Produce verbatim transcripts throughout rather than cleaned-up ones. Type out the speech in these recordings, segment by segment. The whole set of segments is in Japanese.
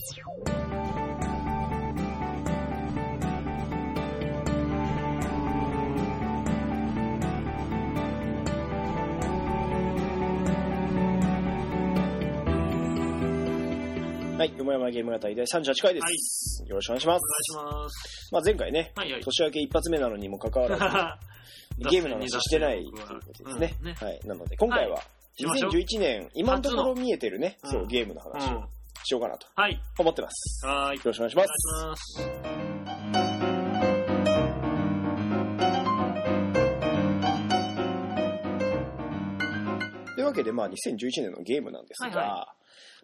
はい、よもやまゲーム語り第さんじゅうはちかいです、はい、よろしくお願いします。 お願いします。 まあ、前回ね、 はいはい、 年明け一発目なのにもかかわらずゲームの話してないということですね。うんね、はい、なので今回はにせんじゅういちねん、今のところ見えてるね、そう、ゲームの話をしようかなと思ってます。はい、よろしくお願いします。お願いします。というわけで、まあ、にせんじゅういちねんのゲームなんですが、はいはい、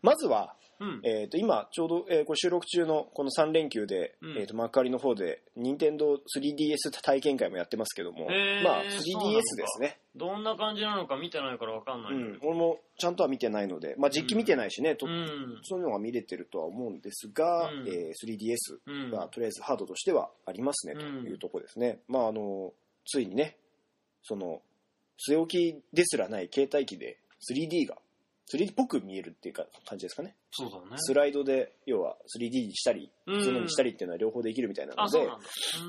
まずは、うん、えー、と今ちょうど、えー、これ収録中のこのさん連休で、うん、えー、と幕張の方で任天堂 スリーディーエス 体験会もやってますけども、まあ スリーディーエス ですね。 どんな感じなのか見てないから分かんない、うん、 俺もちゃんとは見てないので、まあ、実機見てないしね、うん、とそういうのが見れてるとは思うんですが、うん、えー、スリーディーエス がとりあえずハードとしてはありますね、というところですね。まあ、あのついにね、その据え置きですらない携帯機で スリーディー がスリーディー っぽく見えるっていうか感じですかね。 そうだね。 スライドで要は スリーディー にしたり普通のにしたりっていうのは両方できるみたいなので、うん、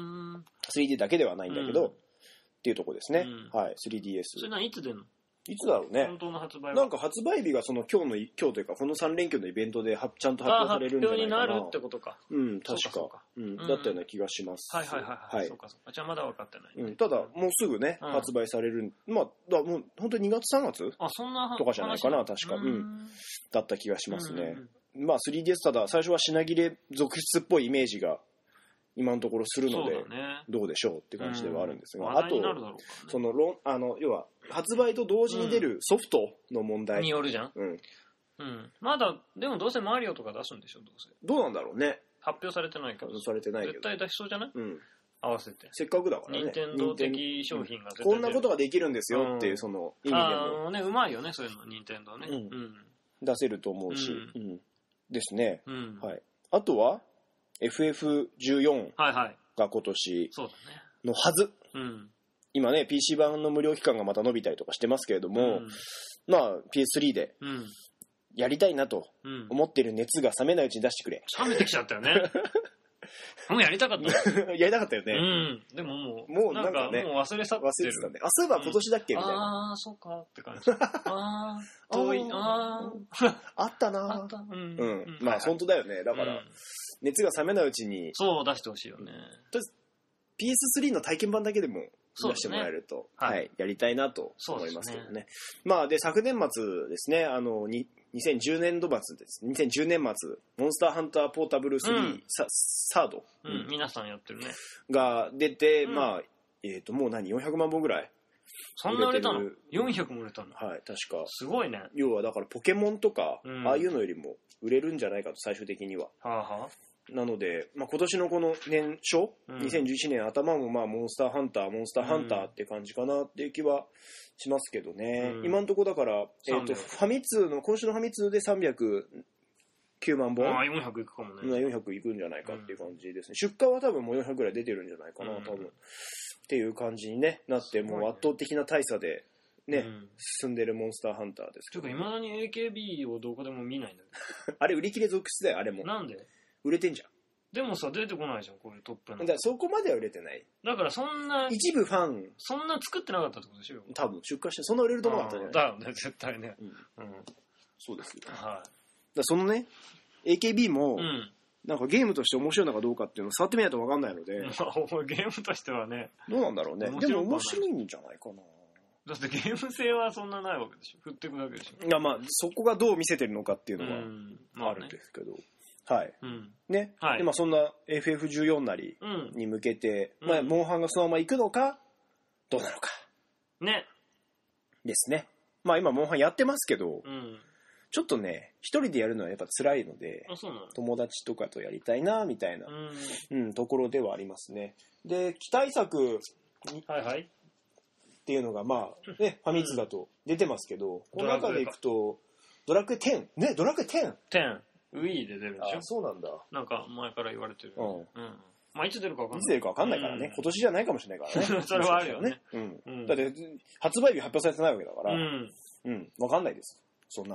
スリーディー だけではないんだけど、うん、っていうところですね、うん、はい。 スリーディーエスそれ何いつ出るの？ いつだろうね。 本当の発売はなんか発売日がその今日の今日というかこのさん連休のイベントではちゃんと発表されるんじゃないかな。 発表になるってことか。 うん、確かそうか、うん、だったような気がします。 はいはいはいはい、はい、そうかそうか。じゃあまだ分かってない、 うん、ただもうすぐね、うん、発売される。まあだもう本当ににがつさんがつあそんなとかじゃないかな、確か。うん、だった気がしますね。まあ スリーディーエス ただ最初は品切れ続出っぽいイメージが今のところするので、ね、どうでしょうって感じではあるんですが、うん、あと、ね、その論あの要は発売と同時に出るソフトの問題、 うん、によるじゃん、 うんうん、まだでもどうせマリオとか出すんでしょ。どうせどうなんだろうね。 発表されてないけどされてないけど絶対出しそうじゃない、うん、合わせてせっかくだからね。 任天堂的商品が絶対、 うん、こんなことができるんですよっていうその意味でも、 あのね、うまいよねそういうの任天堂ね、うんうん、 出せると思うし、うんうん、ですね、 うん、 はい。あとは エフエフじゅうよんはいはいが今年のはず、うん、今ね ピーシー 版の無料期間がまた伸びたりとかしてますけれども、うん、まあ ピーエススリー でやりたいなと思ってる熱が冷めないうちに出してくれ。 冷めてきちゃったよねもうやりたかったやりたかったよね、 うん、でももうもうなんかね、 もう忘れ去ってる。忘れてたね。 あ、そういえば今年だっけ、うん、みたいな。 ああそうかって感じああ遠いあああったなあった、うん、 うん、まあ本当だよね。だから、うん、熱が冷めないうちにそう出してほしいよね。 とりあえず ピーエススリー の体験版だけでも出してもらえると、ね、はい、はい、やりたいなと思いますけど ね, ねまあで昨年末ですね、あのににせんじゅうねんど末です。にせんじゅうねん末モンスターハンターポータブルスリー、うん、サ, サード、 うん、皆さんやってるねが出て、うん、まあえっ、ー、ともう何よんひゃくまんぼんぐらいそんな売れたの？よんひゃくも売れたの？ はい、確か。 すごいね。 要はだからポケモンとか、うん、ああいうのよりも売れるんじゃないかと最終的には。 はあはあ、 なので、まあ、今年のこの年初、うん、にせんじゅういちねん頭もまあモンスターハンターモンスターハンターって感じかなっていう気はしますけどね、うん、今のところだから、えー、とファミ通の今週のファミ通でさんびゃくきゅうまんぼん、 ああよんひゃくいくかもね。 よんひゃくいくんじゃないかっていう感じですね、うん、出荷は多分もうよんひゃくぐらい出てるんじゃないかな、うん、多分っていう感じに、ね、なってもう圧倒的な大差でね、うん、進んでるモンスターハンターですけど、 ね、ちょっと未だに エーケービー をどこでも見ないんだけどあれ売り切れ続出だよ。あれもなんで売れてんじゃん。 でもさ出てこないじゃんこういうトップの。 だからそこまでは売れてない。 だからそんな一部ファンそんな作ってなかったってことでしょ。 多分出荷してそんな売れると思わなかったんじゃない。 だよね絶対ね、うんうん、 そうですよ、 はい、 だそのね エーケービー も、うん、なんかゲームとして面白いのかどうかっていうのを触ってみないと分かんないので、 まあ、ゲームとしてはねどうなんだろうね。でも面白いんじゃないかな。 だってゲーム性はそんなないわけでしょ。振っていくだけでしょ。 いやまあそこがどう見せてるのかっていうのはあるんですけど、はい、うん、ね、はい、でまあそんな エフエフじゅうよん なりに向けて、うん、まあモンハンがそのまま行くのかどうなのかねですね。まあ今モンハンやってますけど、うん、ちょっとね一人でやるのはやっぱ辛いので、 あそうなの友達とかとやりたいなみたいな、うんうん、ところではありますね。で期待作はいはいっていうのがまあねファミ通だと出てますけど、うん、この中でいくとドラクエテンねドラクエテンテンウィーで出るでしょ。 あそうなんだ。 なんか前から言われてる、うんうん、まあいつ出るか分かんない。 いつ出るか分かんないからね、うん、今年じゃないかもしれないからねそれはあるよね、 うんうん、だって発売日発表されてないわけだから、うんうん、分かんないですそんなの。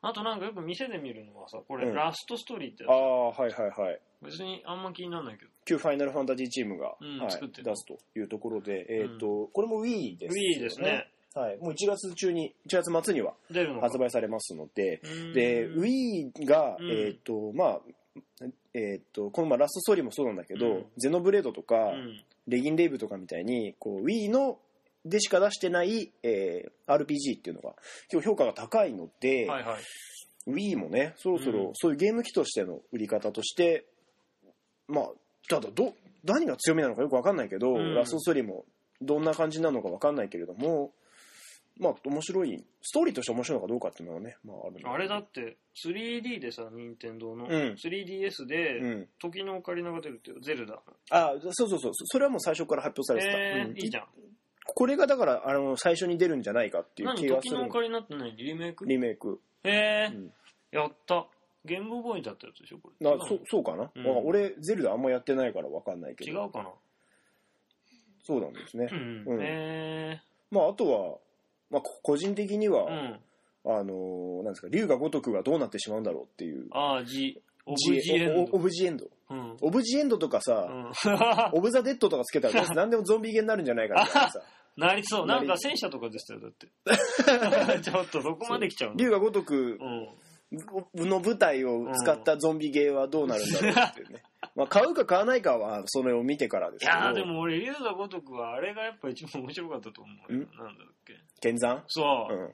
あとなんかよく店で見るのはさ、これ、うん、ラストストーリーってやつ。 ああ、はいはいはい。 別にあんま気にならないけど。 旧ファイナルファンタジーチームが、 うんはい、 作って出すというところで、えっ、ー、と、うん、これも Wii ですね。 Wii ですね。 はい。もういちがつ中に、いちがつ末には発売されますので、で、Wii が、えっ、ー、と、まあ、えっ、ー、と、このまあラストストーリーもそうなんだけど、うん、ゼノブレードとか、うん、レギンレイブとかみたいに、こう、Wii のでしか出してない、えー、アールピージー っていうのが今日評価が高いので、 はいはい、 Wii もねそろそろそういうゲーム機としての売り方として、うん、まあただど何が強みなのかよく分かんないけど、うん、ラストストーリーもどんな感じなのか分かんないけれども、まあ面白いストーリーとして面白いのかどうかっていうのはね、まあ、あるあれだって スリーディー でさ任天堂の、うん、スリーディーエス で、うん、時のオカリナが出るっていうゼルダ。 あそうそうそうそれはもう最初から発表されてた、 えーうん、 いいじゃん。 これがだからあの最初に出るんじゃないかっていう気がする。 何時のオカリナって何リメイク？ リメイク。 へえ、うん、やった。ゲームボーイだったやつでしょこれ。 あそそうかな、うん、俺ゼルダあんまやってないから分かんないけど。 違うかな。 そうなんですね。 うんうん、へえ。 まああとは、まあ、個人的には、うん、あのなんですか龍が如くがどうなってしまうんだろうっていう。 ああジオブジエンド。 オブジエンド。 うん、 オブジエンドとかさ、うん、オブザ・デッドとかつけたら何でもゾンビゲーになるんじゃないかみたいなさ。 なりそう。なんか戦車とかでしたよだって。ちょっとどこまで来ちゃうの？龍が如くの舞台を使ったゾンビゲーはどうなるんだろうっていうね。まあ買うか買わないかはそれを見てからですけど。 いやでも俺龍が如くはあれがやっぱ一番面白かったと思うよ。なんだっけ？ 剣山？ そう。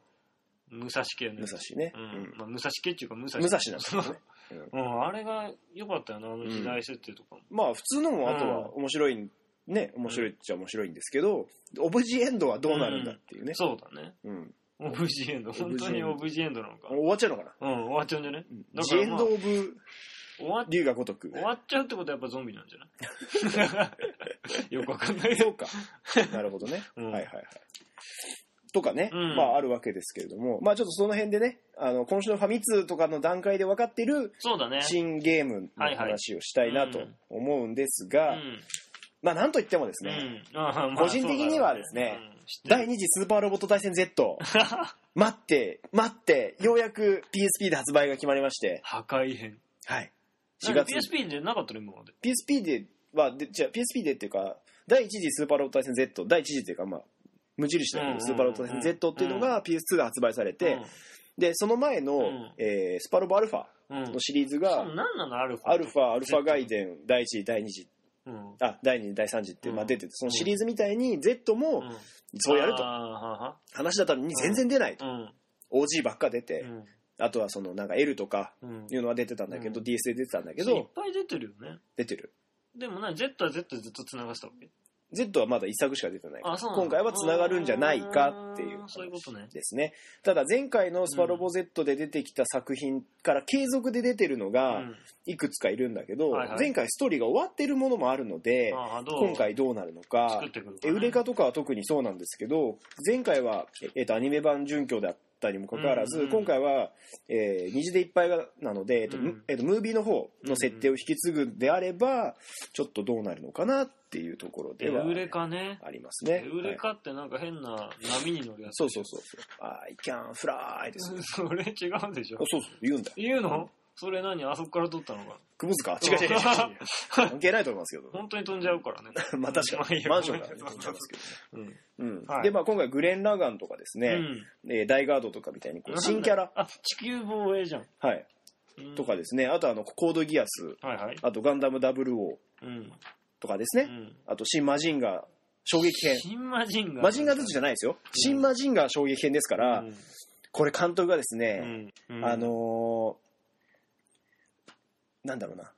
うん、武蔵系の。 武蔵ね。 うん。まあ武蔵系っていうか武蔵。 武蔵なんですね。 うん、あれが良かったよなあの時代設定とかも。 まあ普通のもあとは面白い。ね、面白いっちゃ面白いんですけど、うん、オブジエンドはどうなるんだっていうね、 うん、そうだね、うん、オブジエンド本当にオブジエンドなのか終わっちゃうのかな。 うん終わっちゃうんじゃね、うん、 ジエンドオブ龍が如く終わっちゃうってことはやっぱゾンビなんじゃないよくわかんないそうかなるほどね、うん、はいはいはいとかね、うん、まああるわけですけれども、まあちょっとその辺でね、あの今週のファミ通とかの段階で分かっている新ゲームの話をしたいなと思うんですが、まあなんといってもですね、うんまあ、個人的にはですね、うん、だいに次スーパーロボット対戦 Z 待って待ってようやく ピーエスピー で発売が決まりまして、 破壊編、 はいしがつ ピーエスピー でなかったの今まで。 ピーエスピー ではでじゃあ ピーエスピー でっていうかだいいち次スーパーロボット対戦 Z だいいち次っていうかまあ無印だけどスーパーロボット対戦 Z っていうのが ピーエスツー で発売されて、うん、でその前の、うんえー、スパロボアルファのシリーズが、 うん、何なのアルファアルファアルファガイデンだいいち次だいに次、うん、あだいに次だいさん次って、まあ、出ててそのシリーズみたいに Z もそうやると、話だったのに全然出ないと、オージー ばっか出て、あとはそのなんか L とかいうのは出てたんだけど、ディーエス で出てたんだけどいっぱい出てるよね。 出てる。 でもな Z は Z でずっと繋がしたわけ。 Z はまだ一作しか出てない。今回は繋がるんじゃないかっていうですね。ただ前回のスパロボ Z で出てきた作品から継続で出てるのがいくつかいるんだけど、前回ストーリーが終わってるものもあるので、今回どうなるのか、エウレカとかは特にそうなんですけど、前回はえっとアニメ版準拠だったにもかかわらず、うんうん、今回は、えー、虹でいっぱいなので、えっとうんえっと、ムービーの方の設定を引き継ぐであればちょっとどうなるのかなっていうところではエウレカねありますね。 エウレカってなんか変な波に乗るやつ、 そうそうそうそう I can fly ですよそれ違うでしょ。 そうそう言うんだよ。 言うのそれ何あそこから撮ったのかクモズか違う違う違う関係ないと思いますけど本当に飛んじゃうからねまあ確かにマンションから、ね、飛んじゃいますけどね、うんうんはい、でまあ今回グレン・ラガンとかですね、うんえー、ダイガードとかみたいにこう新キャラあ地球防衛じゃんはい、うん、とかですねあとあのコードギアス、はいはい、あとガンダムダブルオー、うん、とかですね、うん、あと新マジンガー衝撃編新マジンガーマジンガーずつじゃないですよ、うん、新マジンガー衝撃編ですから、うん、これ監督がですね、うんうん、あのーなんだろうな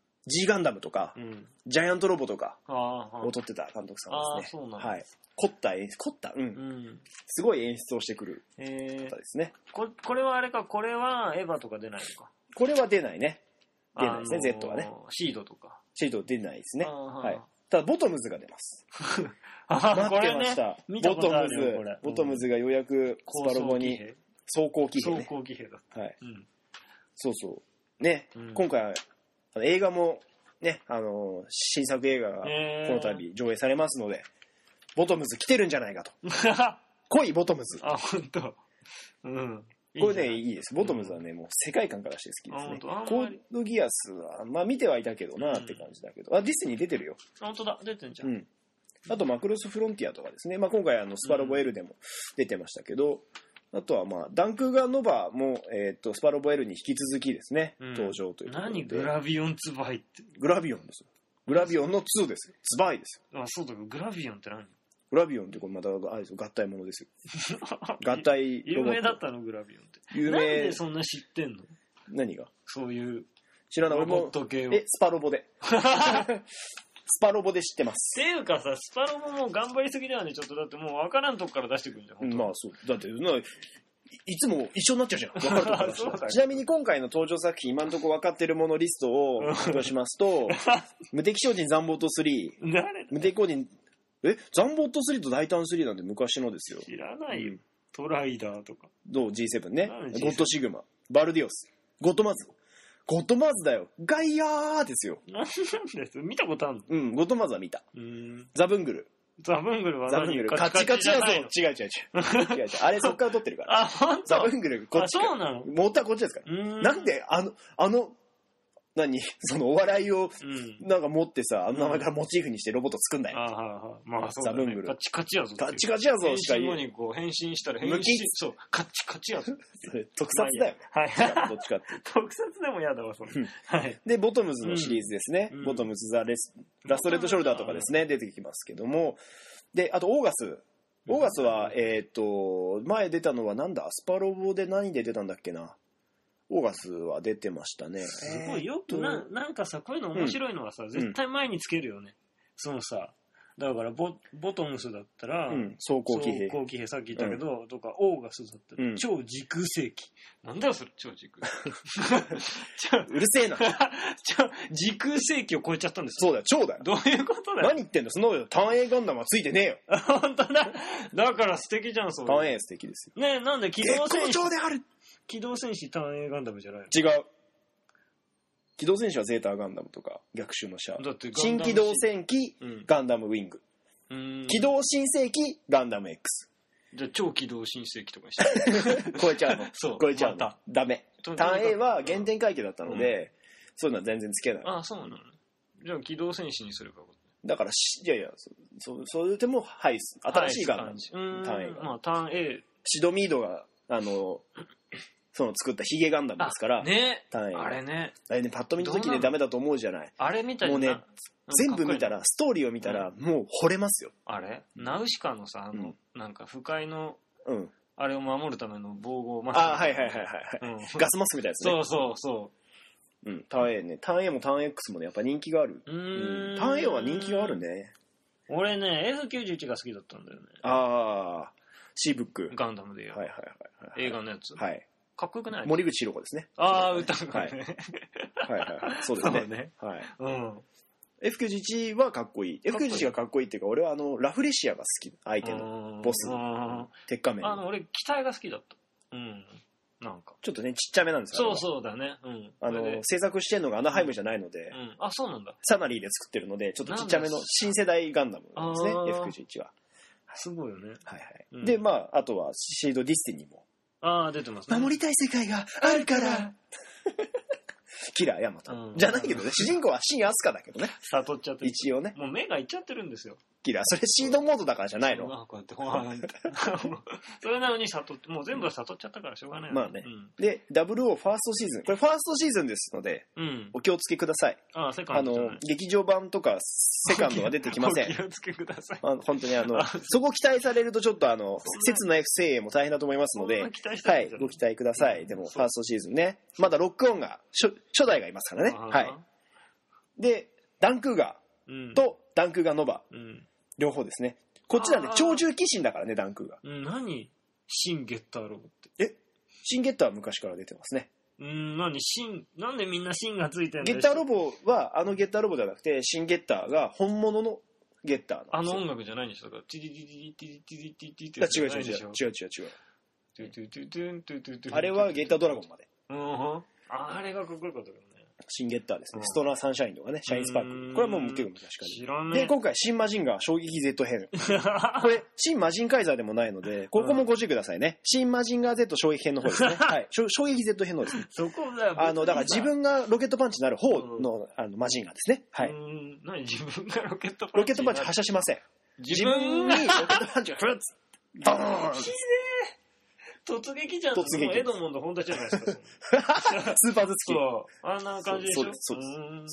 G ガンダムとか、うん、ジャイアントロボとかを撮ってた監督さんですね。はい。凝った演出凝った、うん、うん、すごい演出をしてくる方ですね。 こ, これはあれかこれはエヴァとか出ないのか。 これは出ないね。出ないですね、あのー、Z はね。 シードとか。 シード出ないですね。はい。ただボトムズが出ます。 待ってました。 ね、ボトムズこれボトムズがようやくスパロボに装甲騎兵、ね、 装甲騎兵だ。 はい。うん、そうそう。ね、うん、今回映画もね、あのー、新作映画がこの度上映されますので、ボトムズ来てるんじゃないかと。来いボトムズ。 あ、本当。うん。 これね、いいです。ボトムズはね、もう世界観からして好きですね。コードギアスは、まあ見てはいたけどなって感じだけど。あ、ディスニー出てるよ。 本当だ、出てんじゃん。うん。 あと、マクロスフロンティアとかですね。まあ今回、あの、スパロボ L でも出てましたけど、うん、あとは、まあ、ダンクガノバも、えっと、スパロボ L に引き続きですね、うん、登場ということで。 何グラビオンツバイって。 グラビオンですよ。グラビオンのツーですよ。ツバイですよ。あ、そうだけど、グラビオンって何？ グラビオンってこれまたあれですよ、合体ものですよ。合体ロボット。有名だったのグラビオンって。有名。なんでそんな知ってんの？ 何が？ そういう知らない。俺もえスパロボで。スパロボで知ってます。 っていうかさ、スパロボも頑張りすぎだよね。ちょっとだってもう分からんとこから出してくるんじゃん。 まあそうだってないつも一緒になっちゃうじゃん。分かるとこからちなみに今回の登場作品今のところ分かってるものリストを発表しますと無敵超人ザンボートスリー、誰無敵超人えザンボートスリーと大胆スリーなんて昔のですよ。 知らないよ、うん、トライダーとかどう ジーセブン ね、ゴッドシグマ、バルディオス、ゴッドマズ、ゴッドマズだよ、ガイヤーですよ。 なんです見たことあるの？ うん、ゴッドマズは見た。 うんザブングル、 ザブングルは何？ ザブングルカチカチやぞ。違う違う違う違う違うあれそっから撮ってるから。 あ、本当？ ザブングルこっち。 あ、そうなの？ 元はこっちですから。なんであのあの何そのお笑いをなんか持ってさ、あの名前からモチーフにしてロボット作んない。 ああ、はいはい。まあそうだね。ザブングル。カチカチやぞ。 カチカチやぞしか言えない。 変身後にこう変身したら変身。そう、カチカチやぞ。 それ特撮だよ。 はい。 どっちかっていう。 特撮でもやだわ、それ。はい。 で、ボトムズのシリーズですね。ボトムズ・ザ・レス、ラストレッドショルダーとかですね、出てきますけども。で、あとオーガス。オーガスは、えっと、前出たのはなんだスパロボで何で出たんだっけな。オーガスは出てましたね。 すごいよくな、なんかさ、こういうの面白いのはさ、うん、絶対前につけるよね。そのさ、だからボボトムスだったら、うん、 装甲騎兵。 装甲騎兵さっき言ったけど、うん、とかオーガスだったら、うん、超時空世紀。なんだよそれ、超時空世紀。 うるせえな。 時空世紀を超えちゃったんですよ。そうだよ、超だよ。 どういうことだよ。 何言ってんの？その単影ガンダムはついてねえよ。 本当だ。だから素敵じゃん、そう。 単影素敵ですよ。 ねえ、なんで機動戦士。 絶好調である。 機動戦士単影ガンダムじゃないの？ 違う。機動戦士はゼータガンダムとか逆襲のシャア。新機動戦機、うん、ガンダムウィング。うん機動新世紀ガンダム X。 じゃあ超機動新世紀とかにして超えちゃうの。 そう超えちゃうの。ま、ダメ。単影は原点回帰だったので、うん、そういうのは全然つけない。 ああ、そうなの。じゃあ機動戦士にすれば。 だからしいやいやそそういう手もハイス新しいガンダム単影が。 まあ単影。 シドミードがあの。その作ったヒゲガンダムですから。 ね。あれね。 あれね、パッと見た時にダメだと思うじゃない。 あれ見たらもうね、全部見たら、ストーリーを見たら、もう惚れますよ。 あれナウシカのさ、あの、なんか、不快の、あれを守るための防護マスク。 あ、はいはいはいはい。ガスマスクみたいですね。 そうそうそう。 うん、ターン A ね。ターン A もターン X もね、やっぱ人気がある。うん。ターン A は人気があるね。 俺ね、エフきゅうじゅういち が好きだったんだよね。 ああ、シーブック。 ガンダムでよ。 はいはいはい。 映画のやつ。 はい。 かっこよくない？ 森口博子ですね。 ああ、歌うかね。はいはいはい。そうですね。はい。うん。エフきゅうじゅういち はかっこいい。エフきゅうじゅういち がかっこいいっていうか、俺はあの、ラフレシアが好き。相手のボス。鉄仮面。 あの、俺、機体が好きだった。うん。なんか。 ちょっとね、ちっちゃめなんですよ。そうそうだね。うん。 あの、制作してんのがアナハイムじゃないので。 うん。あ、そうなんだ。 サナリーで作ってるので、ちょっとちっちゃめの新世代ガンダムですね。エフきゅうじゅういち は。 すごいよね。 はいはい。で、まあ、あとは、シードディスティニーも。 ああ、出てますね。 守りたい世界があるからキラーヤマト、うん、じゃないけどね、主人公は新アスカだけどね。 悟っちゃってる。 一応ね。 もう目がいっちゃってるんですよ。 キラー、それシードモードだからじゃないの？ こうやってほわーってそれなのに悟って、もう全部悟っちゃったからしょうがない、ね。 まあね、うん。で、ダブルオー ファーストシーズン。これファーストシーズンですので、うん、お気をつけください。 ああ、セカンド。 あの、劇場版とかセカンドは出てきません。 お気をつけください。 あの本当にあの、そこ期待されるとちょっとあの、説の F 精鋭も大変だと思いますので、はい、ご期待ください。でも、ファーストシーズンね。まだロックオンが、初, 初代がいますからね。はい。で、ダンクーガーとダンクーガーノバ、うん、両方ですね。こっちなんで超獣騎士だからね、ダンクーガー。 うん、何シンゲッターロボって。 えシンゲッターは昔から出てますね。 うん、何シン、なんでみんなシンがついてるんだゲッターロボは、あのゲッターロボじゃなくて、シンゲッターが本物のゲッターなんですよ。 あの音楽じゃないんでしょ？だから、ティティティティティティティティティって違う違う違う違う違う違う。あれはゲッタードラゴンまで。 うん。あれがかっこよかったけどね。 シンゲッターですね、うん、ストラーサンシャインとかね、シャインスパーク、これはもう結構昔から知らねえ。 で今回新マジンガー衝撃 Z 編これ新マジンカイザーでもないのでここもご注意くださいね、うん、新マジンガー Z 衝撃編の方ですねはい衝撃 Z 編の方ですねそこだよあのだから自分がロケットパンチになる方の、うん、あのマジンガーですねはいうん何自分がロケットパンチロケットパンチ発射しません自分にロケットパンチがフルッツドーン突撃じゃん。突撃。エドモンド本体じゃないですか。 スーパーズ付き。 そう。あんな感じでしょ。そうです。 そうです。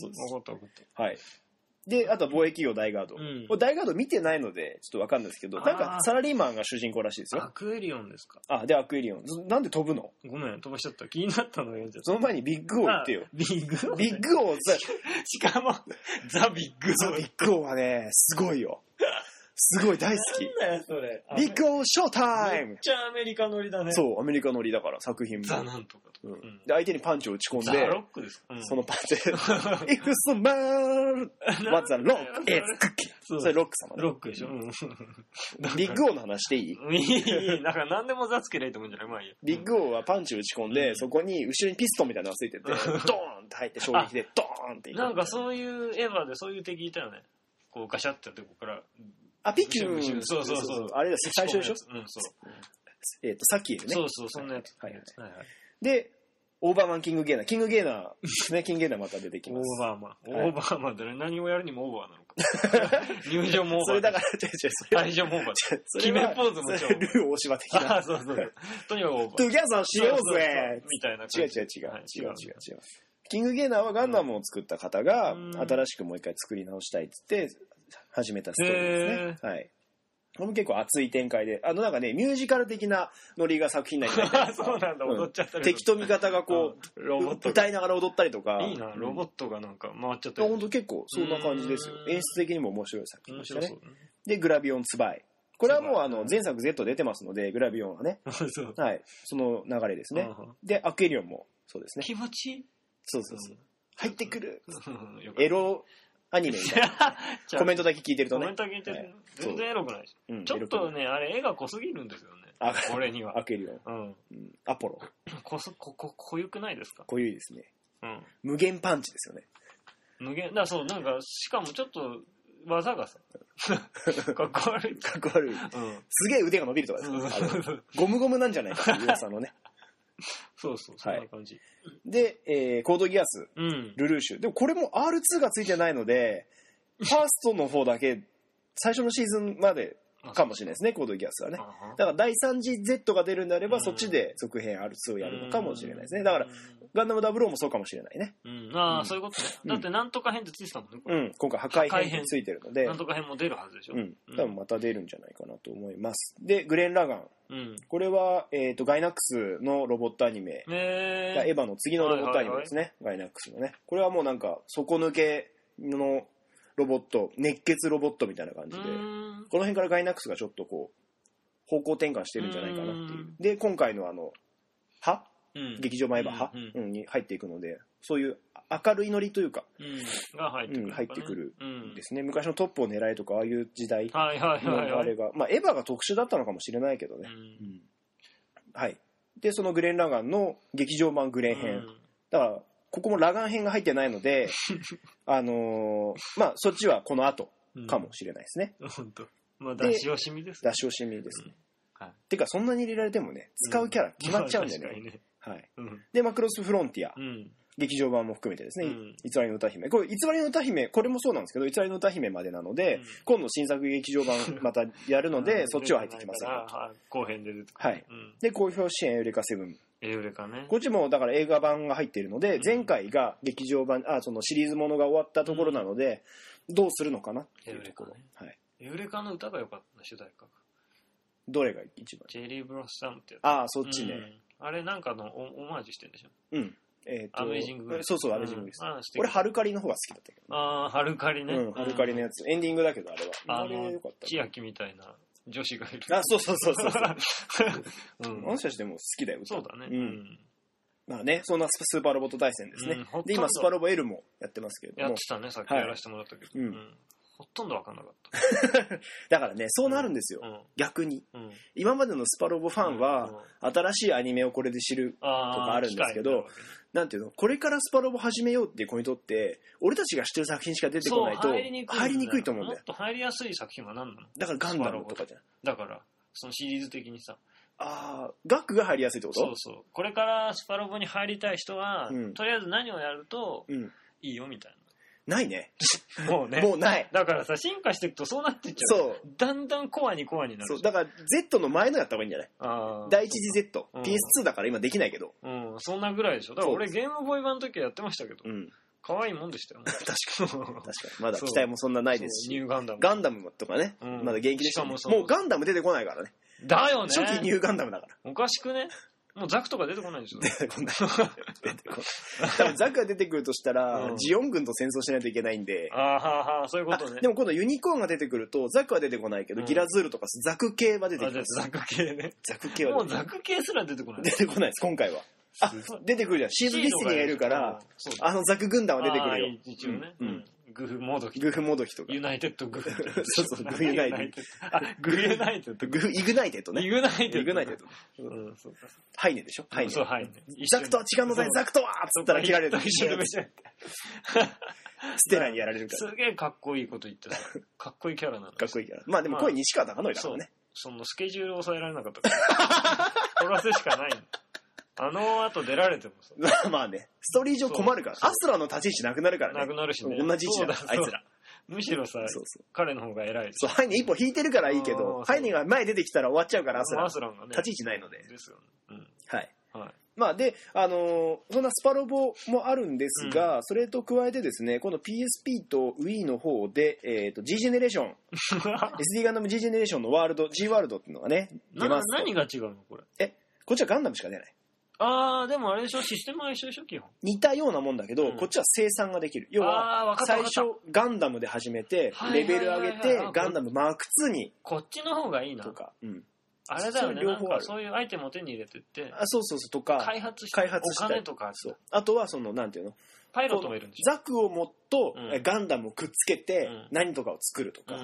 そうです。 分かった分かった。 はい。で、あとは貿易業大ガード。うん、これ大ガード見てないので、ちょっとわかんないですけど、なんかサラリーマンが主人公らしいですよ。 アクエリオンですか。 あ、で、アクエリオン。なんで飛ぶの？ ごめん、飛ばしちゃった。気になったのよ。 その前にビッグオー言ってよ。 ビッグオービッグオーしかも、ザ・ビッグオー。 ザ・ビッグオーはね、すごいよ。すごい大好き。 なんだよそれ。 ビッグオーショータイム。 めっちゃアメリカ乗りだね。 そう、アメリカ乗りだから作品も。 ザなんとかと。 うん。で相手にパンチを打ち込んで。ザロックですか。 そのパンチで。If the man what's a rock it's cookie。それロック様ね。 ロックでしょ。 ビッグオーの話していい？ いい。だから何でもザつけないと思うんじゃない？まあいいよ。 ビッグオーはパンチを打ち込んで、そこに後ろにピストンみたいなのがついてて、ドーンって入って衝撃でドーンって。 なんかそういうエヴァでそういう敵いたよね。こうガシャってやってここから。 あ、ピキューン。 そうそうそう。 あれです。最初でしょ？ うん、そう。 えっと、さっきいるね。 そうそう、そんなやつ。 はいはい。で、オーバーマンキングゲーナー。キングゲーナー、ね、キングゲーナーまた出てきます。 オーバーマン。オーバーマンって何をやるにもオーバーなのか。入場もオーバー。 それだから、違う違う、それ。 退場もオーバー。決めポーズもそれルー大芝的な。 あ、そうそう。とにかくオーバー。 トゥギャザーしようぜみたいな。 違う違う違う。違う違う違う。キングゲーナーはガンダムを作った方が、新しくもう一回作り直したいって言って、始めたストーリーですね。はい。これも結構熱い展開で、あのなんかね、ミュージカル的なノリが作品内に入ってる。 そうなんだ、踊っちゃったり、うん、 敵と味方がこう、ロボット歌いながら踊ったりとか。 いいな、ロボットがなんか回っちゃったり。 本当結構そんな感じですよ。演出的にも面白い作品でしたね。で、グラビオンツバイ。これはもうあの前作 Z 出てますので、グラビオンはね。はい。その流れですね。で、アクエリオンもそうですね。 気持ちいい。 そうそうそう。入ってくる。エロ、アニメみたいな。コメントだけ聞いてるとね。 コメントだけ聞いてる、はい、全然エロくないし、うん、ちょっとね、あれ絵が濃すぎるんですよね。俺には。 アクエリオン。うんうん、アポロ。 こそ、こ、こ、濃ゆくないですか？ 濃ゆいですね。うん。無限パンチですよね。 無限、だそう、なんか、しかもちょっと、技がさ、かっこ悪い。 かっこ悪い。うん、すげえ腕が伸びるとかですか？ゴムゴムなんじゃないかっていう噂のね。 そうそう、そんな感じ。 はい、で、えー、コードギアス、うん、ルルーシュ。でもこれも アールツー がついてないので、ファーストの方だけ、最初のシーズンまでかもしれないですね、コードギアスはね。だからだいさん次 Z が出るんであれば、うん、そっちで続編 アールツー をやるのかもしれないですね。だから、ガンダムダブルオーもそうかもしれないね。 うん、ああ、うん、そういうことね。だってなんとか編ってついてたもんね。 うん、今回破壊編ついてるので。 なんとか編も出るはずでしょ。 うん。多分また出るんじゃないかなと思います。で、グレン・ラガン。うん、これは、えっと、ガイナックスのロボットアニメ。えー、エヴァの次のロボットアニメですね。はいはいはい、ガイナックスのね。これはもうなんか、底抜けのロボット、熱血ロボットみたいな感じで、この辺からガイナックスがちょっとこう、方向転換してるんじゃないかなっていう。で、今回のあの、歯、うん、劇場前歯、歯、うんうん、に入っていくので、そういう明るいノリというか、うん、が入ってくる、うん、入ってくるですね。昔のトップを狙いとか、ああいう時代のあれが、まあ、エヴァが特殊だったのかもしれないけどね。うんうん、はい。で、そのグレン・ラガンの劇場版グレン編。うん、だから、ここもラガン編が入ってないので、あのー、まあ、そっちはこの後かもしれないですね。 本当。まあ、出し惜しみですね。出し惜しみですね。うん、はい。てか、そんなに入れられてもね、使うキャラ決まっちゃうんでね。うんまあ、ねはい。うん、で、マクロスフロンティア。うん、劇場版も含めてですね、うん、偽りの歌姫。これ、偽りの歌姫、これもそうなんですけど、偽りの歌姫までなので、うん、今度新作劇場版またやるので、そっちは入ってきません。 後編で出てくる。はい。うん、で、好評支援エウレカセブン。 エウレカね。 こっちもだから映画版が入っているので、うん、前回が劇場版、あ、そのシリーズものが終わったところなので、うん、どうするのかなっていうところ。ね、はい。 エウレカの歌が良かったな、主題歌が。 どれが一番？ チェリーブロッサムってやつ。 ああ、そっちね。うんあれなんかのオマージュしてるんでしょ。 うん。えっと、 アメージング。 そうそう、アメージングです。うん、俺、ハルカリの方が好きだったけど、ね。 ああ、ハルカリね。 うん、ハルカリのやつ。エンディングだけど、あれは。 あれよかった、ね。千秋みたいな女子がいる。 あ、そうそうそうそう。うん、あの人たちでも好きだよ。 そうだね。 うん。まあね、そんなスーパーロボット対戦ですね。うん、で、今、スパロボ L もやってますけれども。 やってたね、さっきやらせてもらったけど。はい、うん。 ほとんど分かんなかっただからねそうなるんですよ、うん、逆に、うん、今までのスパロボファンは、うん、新しいアニメをこれで知るとかあるんですけど、なんていうのこれからスパロボ始めようっていう子にとって俺たちが知ってる作品しか出てこないと入りにくい、入りにくいと思うんだよ。 もっと入りやすい作品は何なの？ だからガンダムとかじゃん。 だからそのシリーズ的にさ、 ああ、ガックが入りやすいってこと？ そうそう。これからスパロボに入りたい人は、うん、とりあえず何をやるといいよみたいな。ないね。 もうね。 もうない。 だからさ、進化していくとそうなっていっちゃう。そう。だんだんコアにコアになる。 そう。だから Z の前のやった方がいいんじゃない？ああ。第一次 Z、うん。ピーエスツー だから今できないけど。 うん、そんなぐらいでしょ。だから俺ゲームボーイ版の時はやってましたけど。うん。可愛いもんでしたよね。 確かに。確かに。まだ期待もそんなないですし。 ニューガンダム。 ガンダムとかね。うん、まだ元気でしたね。もうガンダム出てこないからね。 だよね。 初期ニューガンダムだから。 おかしくね。もうザクとか出てこないでしょ。 出てこない。出てこない。多分ザクが出てくるとしたら、うん、ジオン軍と戦争しないといけないんで。 ああ、はあ、そういうことね。 でも今度ユニコーンが出てくると、ザクは出てこないけど、うん、ギラズールとかザク系は出てきます。 ザク系ね。 ザク系はもうザク系すら出てこない。 出てこないです、今回は。あ、出てくるじゃん。シーズ・ディスニーがいるから、あのザク軍団は出てくるよ。 一応ね。うん。グフモドキ。 グフモドキとか。 ユナイテッドグフ。 そうそう、グフユナイテッド。 あ、グフユナイテッド。 グフイグナイテッドね。 イグナイテッド。 イグナイテッド。うん、そうか。ハイネでしょ？ハイネ。 そう、ハイネ。 ザクとは違うのだよ、ザクとはつったら切られる。ステラにやられるから。すげえかっこいいこと言ってた。かっこいいキャラなの。 かっこいいキャラ。まあでも声西川貴教だからね。 そのスケジュールを抑えられなかったから。殺すしかない。あの後出られてもさ。まあね、ストーリー上困るから。アスラの立ち位置なくなるからね。 なくなるしね。 同じ位置だ、あいつら。 むしろさ、そうそう彼の方が偉い。 そう、ハイネ一歩引いてるからいいけど、ハイネが前出てきたら終わっちゃうから、アスラ。 アスラがね。 立ち位置ないので。 ですよね。うん。 はい。はい。まあで、あのー、そんなスパロボもあるんですが、うん、それと加えてですね、今度 ピーエスピー と Wii の方で、えっ、ー、と、G ジェネレーション、エスディー ガンダム G ジェネレーションのワールド、G ワールドっていうのがね、 出ます。何が違うのこれ。 え、こっちはガンダムしか出ない。 あー、でもあれでしょ、システムは一緒でしょ、基本。 似たようなもんだけど、うん、こっちは生産ができる。要は、最初ガンダムで始めて、レベル上げて、ガンダムマークツーに。 こっちの方がいいな。 とか、うん。 あれだよね、両方ある。そういうアイテムを手に入れてって、 あ、そうそうそう、とか、 開発して、 開発したお金とか。 そう。あとは、その、なんていうのパイロットもいるんでしょ。 ザクをもっと、うん、ガンダムをくっつけて、何とかを作るとか。うん、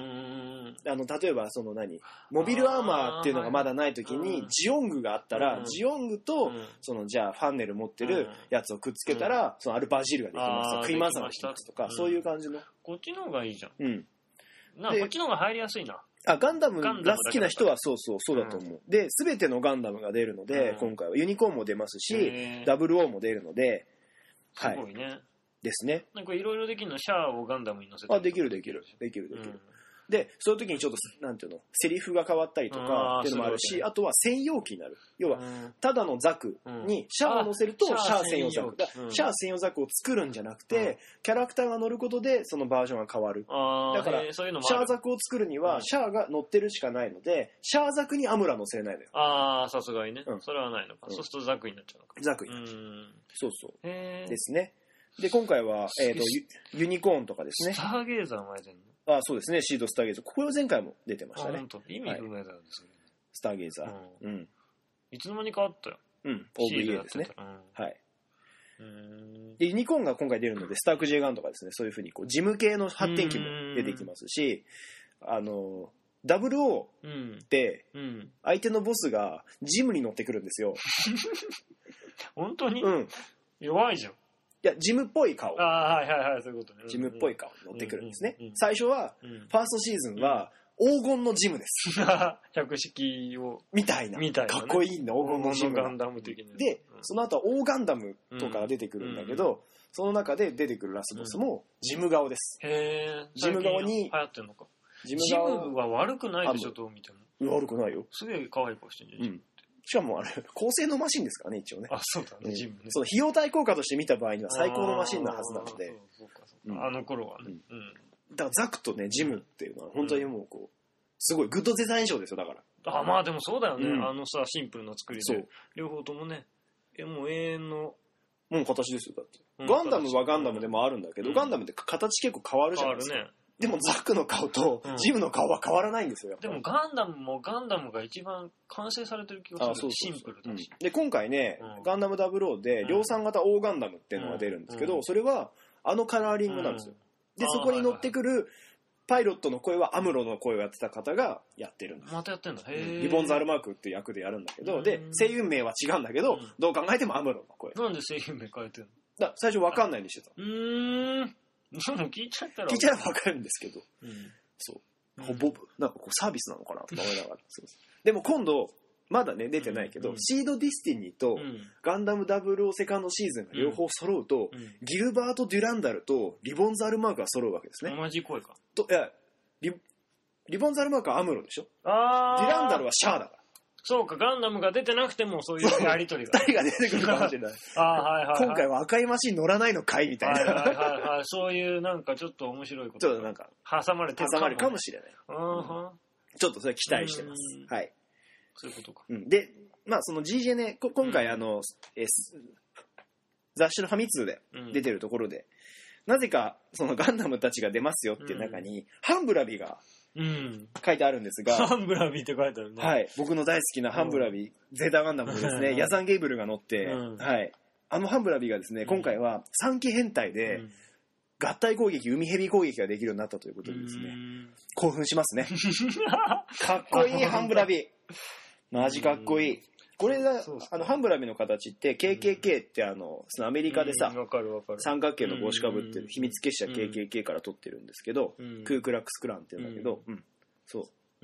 あの、例えば、その何モビルアーマーっていうのがまだない時に、はい、ジオングがあったら、うん、ジオングと、うん、その、じゃあ、ファンネル持ってるやつをくっつけたら、うん、そのアルバジルができますとか、クイマンザができますとか、そういう感じの。 こっちの方がいいじゃん。 うん。 なこっちの方が入りやすいな。 あ、ガンダムが好きな人はそうそうそうだと思う、うん、で全てのガンダムが出るので、うん、今回はユニコーンも出ますし ダブルオー も出るので、 はい、すごいねですね。 なんかいろいろできるのシャアをガンダムに乗せてあできるできるできるできる、うんで、そういう時にちょっと、なんていうの、セリフが変わったりとかっていうのもあるし、あとは専用機になる。要は、ただのザクにシャアを乗せると、シャア専用ザク。シャア専用ザクを作るんじゃなくて、キャラクターが乗ることで、そのバージョンが変わる。だから、シャアザクを作るには、シャアが乗ってるしかないので、シャアザクにアムラ乗せれないのよ。 ああ、さすがにね。それはないのか。そうするとザクになっちゃうのか。 ザクになっちゃう。そうそう。ですね。で、今回は、えっと、ユニコーンとかですね。 スターゲーザーも出てるの？ あそうですね、シードスターゲーザー。これは前回も出てましたね。 本当意味不明だよね、それ。 スターゲーザー。うん。 いつの間に変わったよ。 うん、オーブイエー ですね。はい。で、ユニコーンが今回出るので、スターク ジェイ ガンとかですね、そういうふうにこう事務系の発展機も出てきますし、あの、ダブルオー って、相手のボスがジムに乗ってくるんですよ。 本当に？ うん。 弱いじゃん。 いや、ジムっぽい顔。 ああ、はいはいはい、そういうことね。 ジムっぽい顔乗ってくるんですね。最初は、ファーストシーズンは、黄金のジムです。 百式を。 みたいな。みたいな、ね。かっこいいんだ、黄金のジム。 ガンダム的な。 で、その後はオーガンダムとかが出てくるんだけど、うん、その中で出てくるラスボスも、ジム顔です。 へー。ジム顔に。 流行ってんのか。ジム顔は悪くないでしょ、どう見ても。 悪くないよ。 すげえ可愛い顔してんじゃん。うんしかもあれ、高性能マシンですからね、一応ね。 あ、そうだね、ジムね。 その費用対効果として見た場合には最高のマシンなはずなので。 そうかそうか。あの頃はね。うん。 だからザクとね、ジムっていうのは本当にもうこう、すごいグッドデザイン賞ですよ、だから。 あ、まあでもそうだよね。あのさ、シンプルな作りで。両方ともね、え、もう永遠の。 もう形ですよ、だって。ガンダムはガンダムでもあるんだけど、ガンダムって形結構変わるじゃないですか。変わるね。でもザクの顔とジムの顔は変わらないんですよ、やっぱり。 でもガンダムもガンダムが一番完成されてる気がする。シンプルだし。 で、今回ね、うん、ガンダムダブルオーで量産型オーガンダムっていうのが出るんですけど、うん、それはあのカラーリングなんですよ。で、そこに乗ってくるパイロットの声はアムロの声をやってた方がやってるんです。 またやってんだ。へー。 リボンザルマークっていう役でやるんだけど、で声優名は違うんだけど、うん、どう考えてもアムロの声。 なんで声優名変えてんの？ だ最初分かんないにしてた。 うーん。そう聞いちゃったら。 聞いちゃえば分かるんですけど、うん、そう。ボブなんかこうサービスなのかなと思いながら。そうそうでも今度まだね出てないけど、うん、シードディスティニーと、うん、ガンダムダブルオーセカンドシーズンが両方揃うと、うん、ギルバート・デュランダルとリボンザルマークが揃うわけですね。 同じ声か。 といや リ, リボンザルマークはアムロでしょ。あデュランダルはシャアだから。 そうか、ガンダムが出てなくてもそういうやりとりが。 ふたりが出てくるかもしれない。あはいはいはい、今回は赤いマシン乗らないのかいみたいな。 はいはいはいはい、そういうなんかちょっと面白いこと。 ちょっとなんか挟まれてるかも、 挟まれるかもしれない。 うん、 ちょっとそれ期待してます。はい。 そういうことか。 うん、で、まあその ジージェー ね、今回あの、うんえ雑誌のファミ通で出てるところで、うん、なぜかそのガンダムたちが出ますよっていう中に、うん、ハンブラビが書いてあるんですが、 うん、ハンブラビって書いてあるね。 はい、僕の大好きなハンブラビ、うん、ゼータガンダムですね、うん、ヤザン・ゲイブルが乗って、うん、はい、あのハンブラビがですね、今回はさんき編隊で、うん合体攻撃、海蛇攻撃ができるようになったということでですね、興奮しますね。かっこいいハンブラビ。マジかっこいい。これがあのハンブラビの形って ケーケーケー ってあのそのアメリカでさ、 わかるわかる三角形の帽子かぶってる秘密結社 ケーケーケー から取ってるんですけど、クークラックスクランって言うんだけど、うん、そう。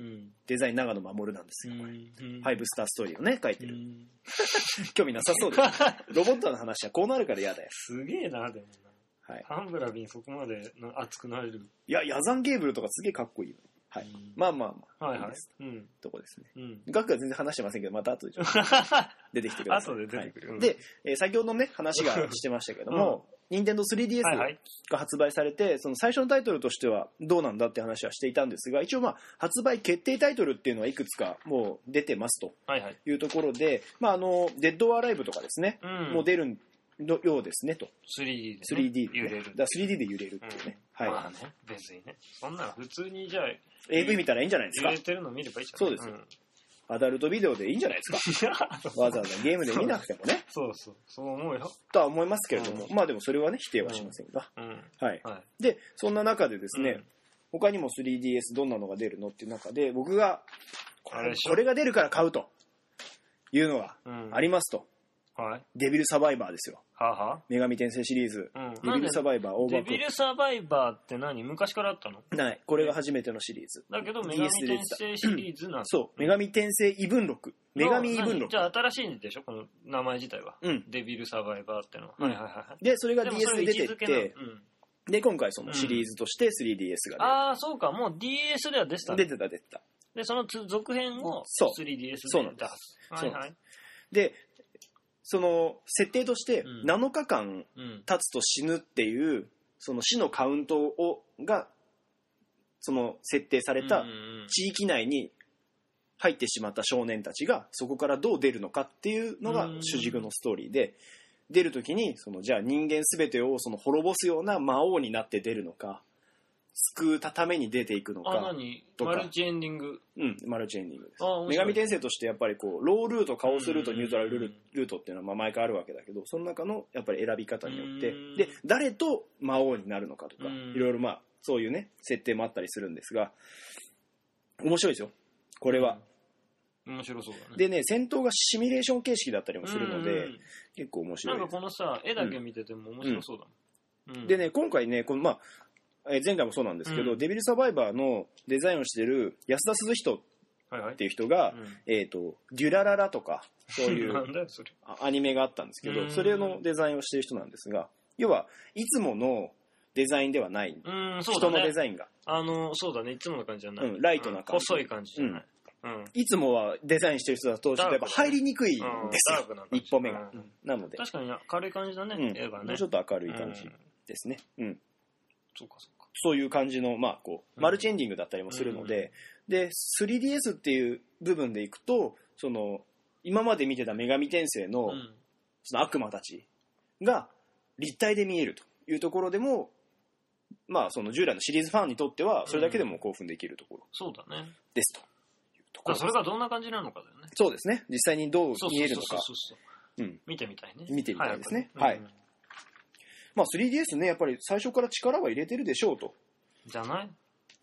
デザイン長野守なんですよ。これファイブスターストーリーをね書いてる。興味なさそうです。ロボットの話はこうなるから嫌だよ。 すげえなでもな。はい、ハンブラビにそこまで熱くなれる。 いや、ヤザンゲーブルとかすげえかっこいいよ。はい。まあまあまあ。 はいはい。いいうん。とこですね。うん。ガクは全然話してませんけど、また後で出てきてください。 後で出てくる。 はい、で、えー、先ほどね、話がしてましたけども、うん、ニンテンドースリーディーエス が発売されて、その最初のタイトルとしてはどうなんだって話はしていたんですが、一応まあ、発売決定タイトルっていうのはいくつかもう出てますというところで、はいはい、まああの、デッド・オア・ライブとかですね、うん、もう出るんのようですねと。 スリーディー で、ね、 スリーディー で、ね、 揺れる。 だ スリーディー で揺れるっていうね。 うん、はい。まあね、別にね。そんなの普通にじゃあエーブイ 見たらいいんじゃないですか。 揺れてるの見ればいいじゃん。 そうですよ、うん。アダルトビデオでいいんじゃないですか。わざわざゲームで見なくてもね。 そうそう。そう思うよ。 とは思いますけれども、うん、まあでもそれはね、否定はしませんが。うんうん、はい、はい。で、そんな中でですね、うん、他にも スリーディーエス どんなのが出るのっていう中で、僕がこれ、これが出るから買うというのがありますと。はい、デビルサバイバーですよ。はあはあ、女神転生シリーズ、うん、デビルサバイバーオーバーク。 デビルサバイバーって何？昔からあったの？ ない。これが初めてのシリーズ。 だけど女神転生シリーズなんだ。 そう。女神転生異文録。女神異文録。 じゃあ新しいんでしょこの名前自体は。うん。デビルサバイバーってのは。うん、はいはいはい。 で、それが ディーエス で出てって、うん、で、今回そのシリーズとして スリーディーエス が出る。 うん、ああ、そうか。もう ディーエス では出てた。 出てた出てた。 で、その続編を スリーディーエス で出す。そうなんです。はいはい。 で、その設定としてなのかかん経つと死ぬっていうその死のカウントをがその設定された地域内に入ってしまった少年たちがそこからどう出るのかっていうのが主軸のストーリーで、出る時にそのじゃあ人間全てをその滅ぼすような魔王になって出るのか、救うために出ていくのかとか。 あ、何？マルチエンディング。 うん、マルチエンディングです。女神転生としてやっぱりこうロールート、カオスルート、ニュートラルルートっていうのはまあ毎回あるわけだけど、その中のやっぱり選び方によってで誰と魔王になるのかとか、いろいろまあそういうね設定もあったりするんですが、面白いですよこれは。 面白そうだね。 でね、戦闘がシミュレーション形式だったりもするので結構面白いです。 なんかこのさ絵だけ見てても面白そうだもん。 うんうん、でね、今回ねこのまあ前回もそうなんですけど、うん、デビルサバイバーのデザインをしている安田鈴人っていう人が、はいはい、うん、えーと、デュラララとかそういうアニメがあったんですけど、それのデザインをしている人なんですが、要はいつものデザインではない、うんそうだね、人のデザインがあのそうだね、いつもの感じじゃない、 うん、ライトな感じ、 細い感じじゃない、うん、 いつもはデザインしてる人だとちょっとやっぱ入りにくいんですよ、うん、一歩目が、うん、なので確かに軽い感じだね、 うん、 絵がねもうちょっと明るい感じですね、うん、うん、 そうかそうか、 そういう感じの、まあ、こうマルチエンディングだったりもするので、うん、で スリーディーエス っていう部分でいくとその今まで見てた女神転生 の,、うん、その悪魔たちが立体で見えるというところでも、まあ、その従来のシリーズファンにとってはそれだけでも興奮できるところですというところです。 それがどんな感じなのかだよね。 そうですね、実際にどう見えるのか見てみたいね。 見てみたいですね。はい、うん、まあ、スリーディーエス ね、やっぱり最初から力は入れてるでしょうと。 じゃない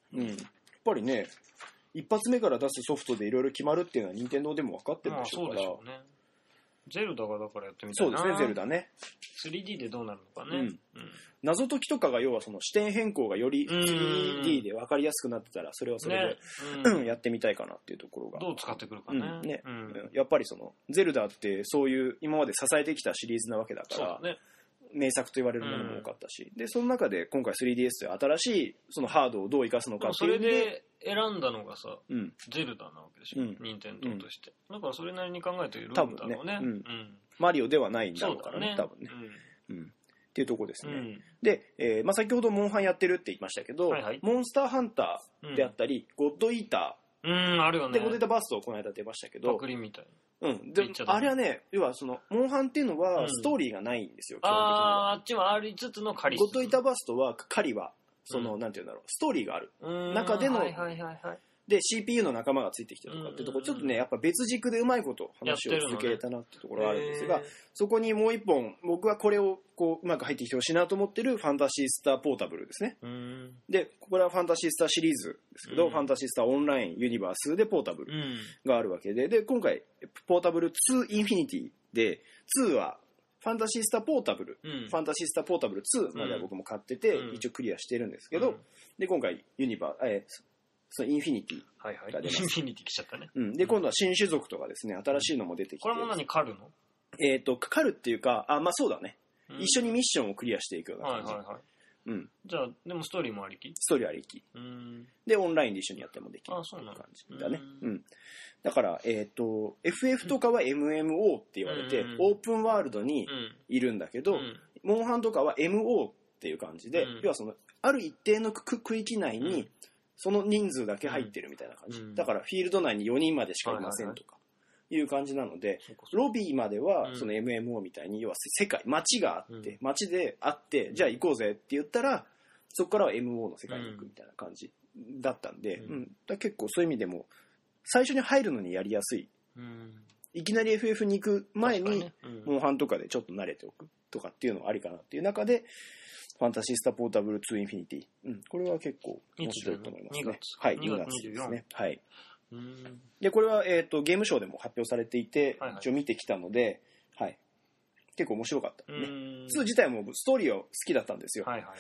うん、やっぱりね一発目から出すソフトでいろいろ決まるっていうのは任天堂でも分かってるでしょうから、まあ、そうでしょうね。 ゼルダがだからやってみたいな。 そうですね、ゼルダね。 スリーディー でどうなるのかね。うんうん、謎解きとかが要はその視点変更がより スリーディー で分かりやすくなってたらそれはそれで、ねうん、やってみたいかなっていうところが。 どう使ってくるかね。 うんねうん、やっぱりそのゼルダってそういう今まで支えてきたシリーズなわけだから。ね名作と言われるものも多かったし、うん、でその中で今回 スリーディーエス で新しいそのハードをどう生かすのかっていうそれで選んだのがさ、うん、ゼルダなわけでしょ、うん、任天堂として、うん、だからそれなりに考えているんだろうね、ねうんうん、 マリオではないんだろうからね、多分ね、うんうん、っていうところですね、うん、で、えーまあ、先ほどモンハンやってるって言いましたけど、はいはい、モンスターハンターであったり、うん、ゴッドイーター、 うん、あるよね、 でゴッドイーターバーストをこの間出ましたけどパクリみたいうん、であれはね、要はそのモンハンっていうのはストーリーがないんですよ、うん、基本的には。 ああ、あっちはありつつの狩り。 ゴッドイーターバーストは狩りはその、うん、なんていうんだろう、ストーリーがある中での、 はいはいはいはい、 で シーピーユー の仲間がついてきてとかっていうところ、ちょっとねやっぱ別軸でうまいこと話を続けれたなっていうところがあるんですが、ね、そこにもう一本僕はこれをこううまく入ってきてほしいなと思ってるファンタシースターポータブルですね。でこれはファンタシースターシリーズですけど、ファンタシースターオンラインユニバースでポータブルがあるわけで、で今回ポータブルツーインフィニティでツーはファンタシースターポータブル、うん、ファンタシースターポータブルツーまでは僕も買ってて、うん、一応クリアしてるんですけど、うん、で今回ユニバー、えーそのインフィニティが出ます。 はいはい、インフィニティ来ちゃったね。 うん、で今度は新種族とかですね、新しいのも出てきて。 これも何狩るの？ えっ、ー、と狩るっていうか、あまあそうだね、うん。一緒にミッションをクリアしていくような感じ。はいはいはい。うん。 じゃあでもストーリーもありき？ ストーリーありき。うん。でオンラインで一緒にやってもできるあそうな感じだね。うん。うん、だからえっ、ー、と エフエフ とかは エムエムオー って言われて、うん、オープンワールドにいるんだけど、うん、モンハンとかは エムオー っていう感じで、うん、要はそのある一定の区域内に、うんその人数だけ入ってるみたいな感じ、うん、だからフィールド内によにんまでしかいませんとかいう感じなので、はいはいはい、ロビーまではその エムエムオー みたいに要は世界街があって、うん、街であってじゃあ行こうぜって言ったらそこからは エムオー の世界に行くみたいな感じだったんで、うんうん、だ結構そういう意味でも最初に入るのにやりやすい、うん、いきなり エフエフ に行く前に、ねうん、モンハンとかでちょっと慣れておくとかっていうのがありかなっていう中でファンタシースタポータブルツーインフィニティ、うん、これは結構面白いと思いますね。にがつはい、にがつですね。はい。うんでこれは、えーと、ゲームショーでも発表されていて、はいはい、一応見てきたので、はい、結構面白かったね。ツー自体もストーリーは好きだったんですよ。はいはい、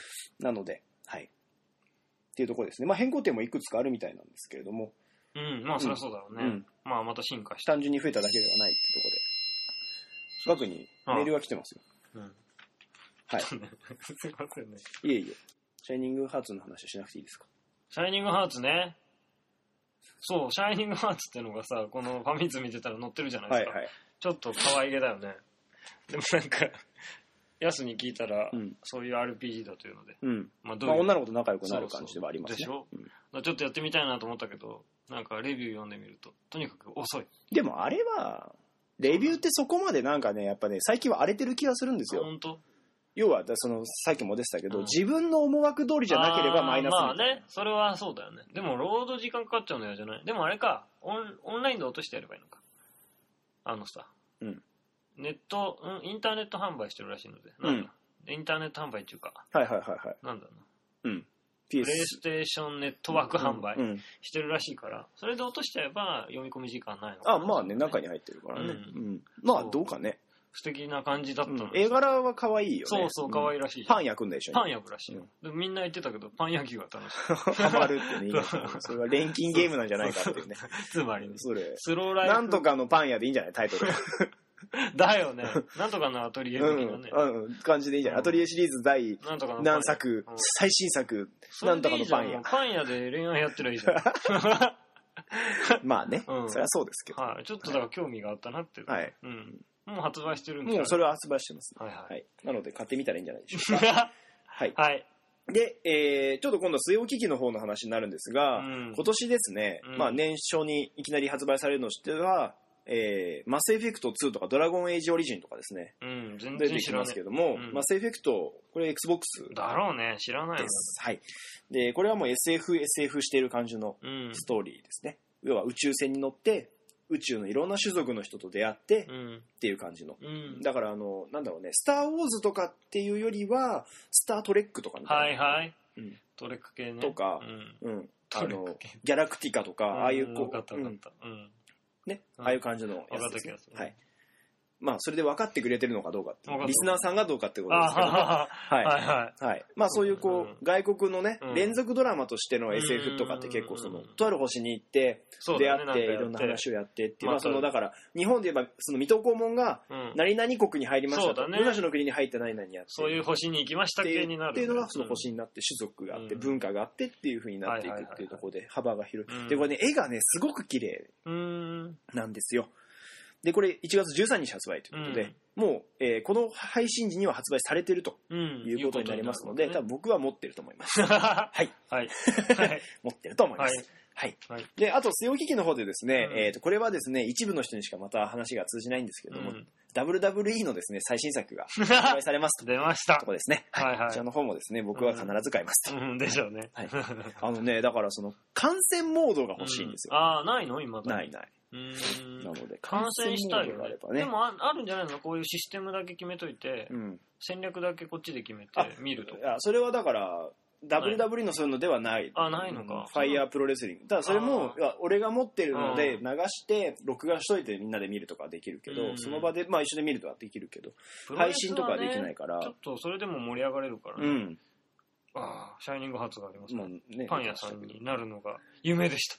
なので、はい。っていうところですね。まあ変更点もいくつかあるみたいなんですけれども。 うん、まあそりゃそうだろうね。うん、まあまた進化して。 単純に増えただけではないっていうところで。額にメールが来てますよ。うんはい。すいませんね。いえいえ。シャイニングハーツの話しなくていいですか？ シャイニングハーツね。そう、シャイニングハーツってのがさ、このファミ通見てたら載ってるじゃないですか。はいはい、ちょっと可愛げだよね。でもなんか、ヤスに聞いたら、うん、そういう アールピージー だというので。うん。 まあどういう、まあ、女の子と仲良くなる感じではありますね。 でしょ、うん、ちょっとやってみたいなと思ったけど、なんかレビュー読んでみると、とにかく遅い。 でもあれは、レビューってそこまでなんかね、やっぱね、最近は荒れてる気がするんですよ。 本当？ 要はそのさっきも出てたけど、うん、自分の思惑通りじゃなければマイナスみたいな。 まあね、それはそうだよね。でもロード時間かかっちゃうのよじゃない。でもあれか、オン、オンラインで落としてやればいいのか。あのさ、うん、ネット、うん、インターネット販売してるらしいので、なんだ、うん、インターネット販売っていうか、 はいはいはいはい、 なんだろうな、うん、プレイステーションネットワーク販売してるらしいから、それで落としちゃえば読み込み時間ないのかな。 あ、まあね、中に入ってるからね。うんうん、まあどうかね。 素敵な感じだったの、うん、 絵柄は可愛いよね。 そうそう可愛いらしい、うん、 パン焼くんでしょ。 パン焼くらしいよ、うん、でみんな言ってたけどパン焼きが楽しいハマるってねいいねそれは錬金ゲームなんじゃないかっていうねつまりねそれスローライフなんとかのパン屋でいいんじゃないタイトルだよねなんとかのアトリエ的なね、 うんうん、感じでいいんじゃない、うん、アトリエシリーズ第何作、うん、最新作なんとかのパン屋パン屋で恋愛やってるいいじゃんまあね、うん、そりゃそうですけど、 はい、ちょっとだから興味があったなってはい、うんもう発売してるんですか？もうそれは発売してます、ね、はいはい、はい。なので買ってみたらいいんじゃないでしょうか。はい。はい。で、えー、ちょっと今度は据え置き機の方の話になるんですが、うん、今年ですね、うん、まあ年初にいきなり発売されるのとしては、えー、マスエフェクトツーとかドラゴンエイジオリジンとかですね、うん、全然出てきますけども、うん、マスエフェクトこれ Xbox だろうね、知らないです。 はい。でこれはもう エスエフエスエフ している感じのストーリーですね。うん、要は宇宙船に乗って宇宙のいろんな種族の人と出会ってっていう感じの、うん、だからあのなんだろうね、スターウォーズとかっていうよりはスタートレックとかみたいな、はいはい、 うん、 トレック系ね。 とか、うん、うん、あの、ギャラクティカとか、ああいうこう、 分かった分かった。うん。 ね、ああいう感じのやつですね。はい。まあ、それで分かってくれてるのかどうかって、リスナーさんがどうかってことですけど、はい。はいはい。まあ、そういうこう、外国のね、連続ドラマとしての エスエフ とかって結構その、とある星に行って、出会って、いろんな話をやってっていう、まあ、その、だから、日本で言えば、その水戸黄門が、何々国に入りましたと、武蔵の国に入って何々やって、 そういう星に行きました系になる。 っていうのが、その星になって、種族があって、文化があってっていう風になっていくっていうところで、幅が広い。で、これね、絵がね、すごく綺麗なんですよ。で、これいちがつじゅうさんにち発売ということで、うん、もう、えー、この配信時には発売されているということになりますので、うん、多分僕は持ってると思います。はい。はい。持ってると思います。はい。はい。で、あと、据え置き機の方でですね、うん、えっと、これはですね、一部の人にしかまた話が通じないんですけれども、うん、ダブリューダブリューイー のですね、最新作が発売されますと。 出ました。 とこですね。はい。はいはい、こちらの方もですね、僕は必ず買いますと。 うん、でしょうね。 はい。あのね、だからその、観戦モードが欲しいんですよ。 うん、ああ、ないの今ないない。 うん、 なので観戦したいよね。でも あ, あるんじゃないの、こういうシステムだけ決めといて、うん、戦略だけこっちで決めて見るとか。 いやそれはだから ダブリューダブリュー のそういうのではない。 あ、ないのか。 ファイヤープロレスリング。ただそれも俺が持ってるので流して録画しといてみんなで見るとかできるけど、その場でまあ一緒に見るとかできるけど、ね、配信とかはできないから。 ちょっとそれでも盛り上がれるからね。うん。ああ、シャイニングハーツがありますね。ね、パン屋さんになるのが夢でした。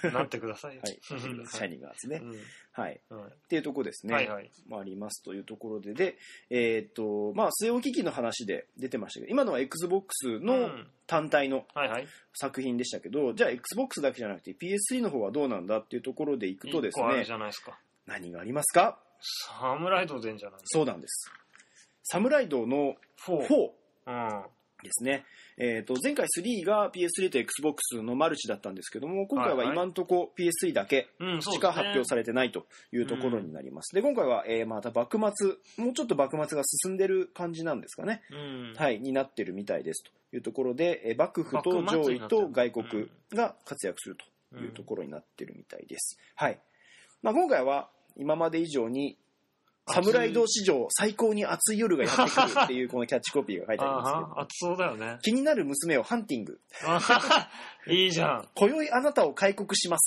なってくださいよ。はい。シャイニングハーツね。うん、はい、はい。っていうところですね。はいはい。まあ、ありますというところで、で、えっ、ー、と、まあ、据え置き機の話で出てましたけど、今のは Xbox の単体の作品でしたけど、うんはいはい、じゃあ Xbox だけじゃなくて ピーエススリー の方はどうなんだっていうところでいくとですね。 いっこあるじゃないですか。 何がありますか？ サムライド出んじゃないですか。 そうなんです。サムライドのフォー。フォー。うん。ですね。えっと、前回スリーが ピーエススリー と Xbox のマルチだったんですけども、今回は今んとこ ピーエススリー だけしか発表されてないというところになります。で、今回は、えー、また幕末、もうちょっと幕末が進んでる感じなんですかね。うん、はい、になってるみたいですというところで、えー、幕府と上位と外国が活躍するというところになってるみたいです。はい。まあ、今回は今まで以上にサムライド史上最高に熱い夜がやってくるっていうこのキャッチコピーが書いてありますけど。 熱そうだよね。 気になる娘をハンティング。 いいじゃん。 今宵あなたを開国します。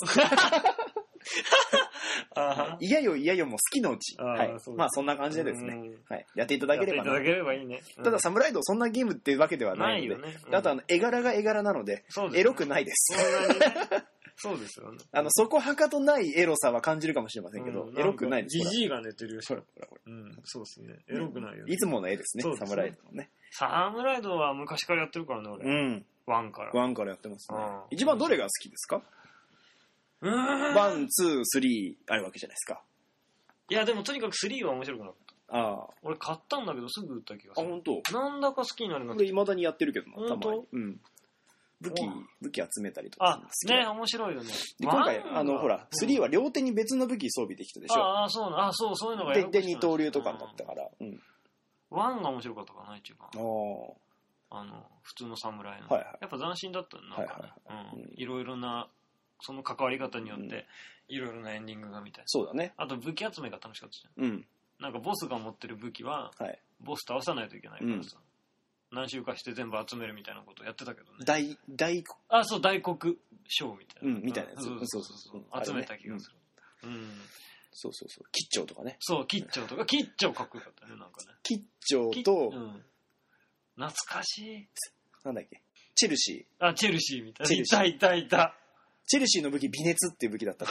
いやよいやよも好きのうち。はい。まあそんな感じでですね。はい。やっていただければな。 やっていただければいいね。 ただサムライドそんなゲームっていうわけではないので。あとあの絵柄が絵柄なので、エロくないです。 そうですよね。 あの、そこはかとないエロさは感じるかもしれませんけど、うん、エロくないです。 ジジイが寝てるよ。ほら、ほら、ほら。うん、そうですね。エロくないよ、ね。 いつもの絵ですね、サムライドのね。 サムライドは昔からやってるからね、俺。うん。ワンから。 ワンからやってますね。一番どれが好きですか？うん。ワン、ツー、スリーあるわけじゃないですか。 いや、でもとにかくスリーは面白くなかった。ああ。俺買ったんだけどすぐ売った気がする。 あ、本当。 なんだか好きになるなって。 俺未だにやってるけどな、たまに。うん。武器、武器集めたりとかする。あ、ね、面白いよね。 で、今回、あの、ほら、スリーは両手に別の武器装備できたでしょ。 ああ、そうな、あそう、そういうのがやるで、で、二刀流とかになったから。うん。 ワンが面白かったかな、一番。あの、普通の侍の。はいはい。やっぱ斬新だったんだ。はいはい。うん。いろいろな、その関わり方によって、いろいろなエンディングがみたいな。 そうだね。 あと武器集めが楽しかったじゃん。うん。なんかボスが持ってる武器は、ボス倒さないといけないからさ。何周かして全部集めるみたいなことやってたけどね。 大、大黒。 あ、そう、大黒賞みたいな。 うん、みたいなやつ。そうそうそう。集めた気がする。うん。 そうそうそう。吉兆とかね。 そう、吉兆とか。吉兆かっこよかったね、なんかね。 吉兆と、 懐かしい。 なんだっけ。チェルシー。あ、チェルシーみたいな。いたいたいた。 チェルシーの武器、微熱っていう武器だったから。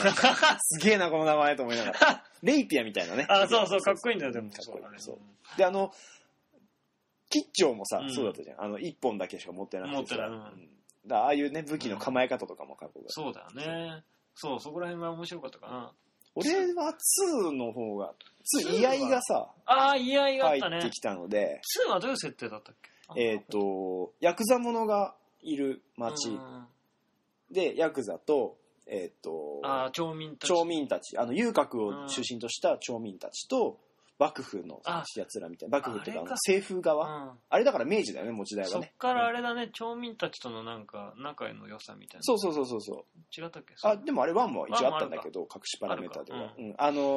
すげえな、この名前と思いながら。レイピアみたいなね。 あ、そうそう、かっこいいんだよ、でも。 かっこいい。そう。で、あの、吉兆もさ、うん、そうだったじゃん。あの、一本だけしか持ってなくてさ。持ってない。うん、だああいうね、武器の構え方とかもかっこよかった。 そうだよね。そう、そこら辺は面白かったかな。 俺はツーの方が、ツー、居合がさ、 ああ、居合があったね。 入ってきたので。 ツーはどういう設定だったっけ？えっと、ヤクザ者がいる町で、ヤクザと、えっと、 あ町民たち。 町民たち。あの、遊郭を中心とした町民たちと、幕府のやつらみたいな。幕府っていうか、政府側、うん。あれだから明治だよね、持ち代はね。 そっからあれだね、町民たちとのなんか、仲の良さみたいな。 そうそうそうそう。 違ったっけ？ あ、でもあれワンも一応あったんだけど、隠しパラメーターでは。あうん、あの、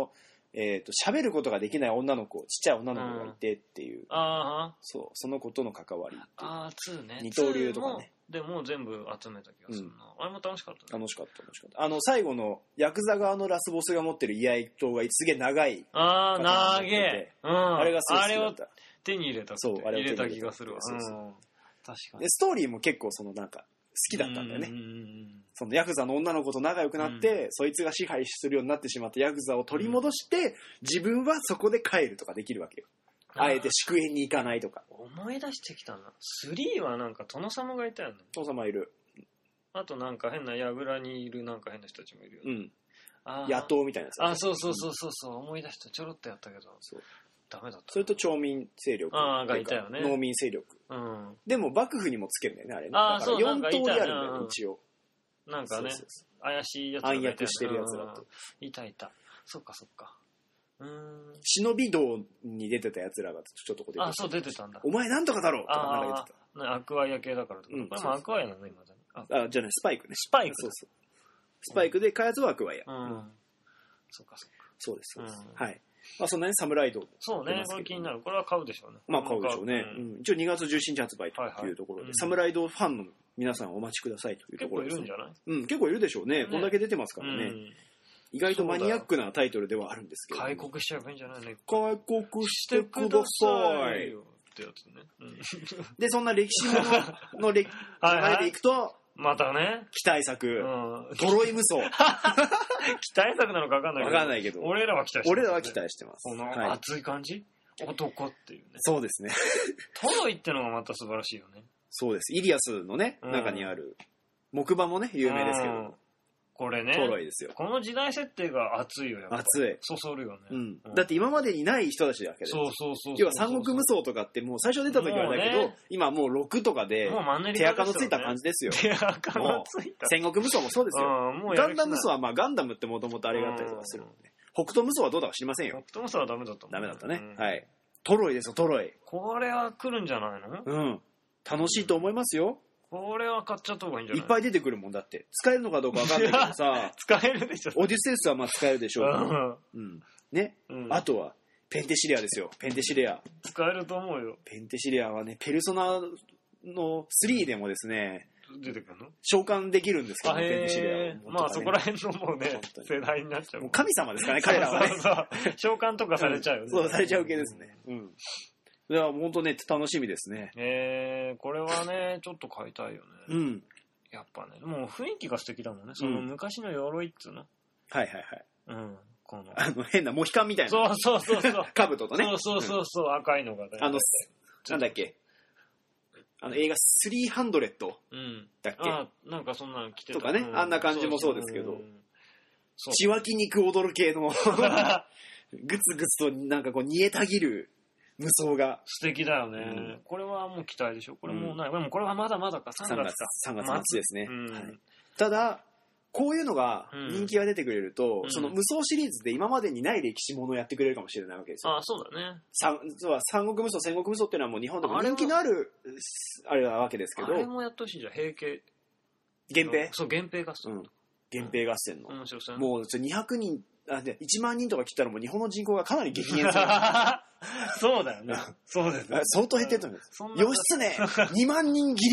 えっと、喋ることができない女の子、ちっちゃい女の子がいてっていう。うん、 ああ。 そう、その子との関わりっていう。 ああ、ツーね。 二刀流とかね。 でもう全部集めた気がするな。うん、あれも楽しかったね。 楽しかった、楽しかった。あの、最後の、ヤクザ側のラスボスが持ってる居合刀がすげえ長い。 ああ、長え。うん。 あれがすごい好きだった。 手に入れた。 そう、あれを入れた気がするわ。 そうそうそう。 うん、確かに。 で、ストーリーも結構そのなんか、好きだったんだよね。そのヤクザの女の子と仲良くなって、うん、そいつが支配するようになってしまったヤクザを取り戻して、うん、自分はそこで帰るとかできるわけよ。あえて祝宴に行かないとか。 思い出してきたな。スリーはなんか殿様がいたよね。 殿様いる。 あとなんか変な櫓にいるなんか変な人たちもいるよね。うん。 あ野党みたいなやつ。 あ、そうそうそうそうそう、思い出した。ちょろっとやったけど。そう。ダメだった。 それと町民勢力。 ああ、がいたよね。 農民勢力。 うん。 でも幕府にもつけるんだよね、あれね。 ああ、そう、 よん通りあるんだよ、一応。 なんかね、怪しいやつ暗躍してるやつだと。 いたいた。そっかそっか。うーん。 忍び道に出てたやつらがちょっとここで。 あ、そう出てたんだ。 お前なんとかだろうとかなんか言ってた。アクアイア系だからとか。これもアクアイアなの今だね。 あ、じゃあね、スパイクね。 スパイク。 そうそう。スパイクで開発はアクアイア。 うん。そっかそっか。 そうです、そうです。はい。まあそんなにサムライド。 そうね、これ気になる。これは買うでしょうね。 まあ買うでしょうね。一応にがつじゅうしちにち発売というところで、サムライドファンの皆さんお待ちくださいというところです。 結構いるんじゃない？ うん、結構いるでしょうね。こんだけ出てますからね。意外とマニアックなタイトルではあるんですけど。 開国しちゃえばいいんじゃないね。 開国してください。 ってやつね。 で、そんな歴史ものの歴流れでいくと、 またね。 期待作。トロイ無双。 期待作なのか分かんないけど。 分かんないけど。 俺らは期待してます。 俺らは期待してます。 この熱い感じ、男っていうね。 そうですね。 トロイってのがまた素晴らしいよね。 そうです。イリアスのね、中にある木馬もね、有名ですけど。これね、トロイですよ。 この時代設定が熱いよ、やっぱ。 熱い。 そそるよね。 うん。だって今までにない人たちだけで。 そうそうそう。 要は三国無双とかってもう最初出た時はあれだけど、今もうろくとかで、手垢のついた感じですよ。 手垢のついた。 戦国無双もそうですよ。ガンダム無双はまあガンダムってもともとあれがあったりとかするので。北斗無双はどうだか知りませんよ。 北斗無双はダメだったもん。 ダメだったね。はい。トロイですよ、トロイ。 これは来るんじゃないの？ うん。楽しいと思いますよ。 これは買っちゃった方がいいんじゃない？ いっぱい出てくるもんだって。使えるのかどうかわかんないけどさ。 使えるでしょ。 オデュセウスはまあ使えるでしょう。うん。ね。あとは、ペンテシレアですよ。ペンテシレア。 使えると思うよ。 ペンテシレアはね、ペルソナのスリーでもですね、 出てくるの？ 召喚できるんですけど、ペンテシレア。 まあそこら辺のもうね、世代になっちゃう。もう神様ですからね、彼らはね。 そうそう。召喚とかされちゃうよね。 そう、されちゃう系ですね。うん。いや、本当ね、楽しみですね。 えー、これはね、ちょっと買いたいよね。 うん。 やっぱね、もう雰囲気が素敵だもんね。その昔の鎧っつうの。 はいはいはい。 うん。この。 あの、変なモヒカンみたいな。 そうそうそうそう。 兜とね。 そうそうそうそう、赤いのがね。 あの、なんだっけ。あの映画スリーハンドレッドだっけ。 あ、なんかそんなの着てた。とかね、あんな感じもそうですけど。血湧き肉踊る系の、ぐつぐつとなんかこう煮えたぎる。無双が素敵だよね、うん、これはもう期待でしょ。これもうない、うん、でもこれはまだまだかさんがつかさんがつ末ですね、うんはい、ただこういうのが人気が出てくれると、うん、その無双シリーズで今までにない歴史ものをやってくれるかもしれないわけですよ。 ああそうだね。 三国無双戦国無双っていうのはもう日本でも人気のあるあれなわけですけど、 あれもやってほしいじゃん。平家源平そう源平合戦、うん、 源平合戦の、 面白そう、 もうにひゃくにんあでいちまんにんとか切ったらもう日本の人口がかなり激減するそうだよね。そうですね。 相当減ってると思います。義経にまんにん切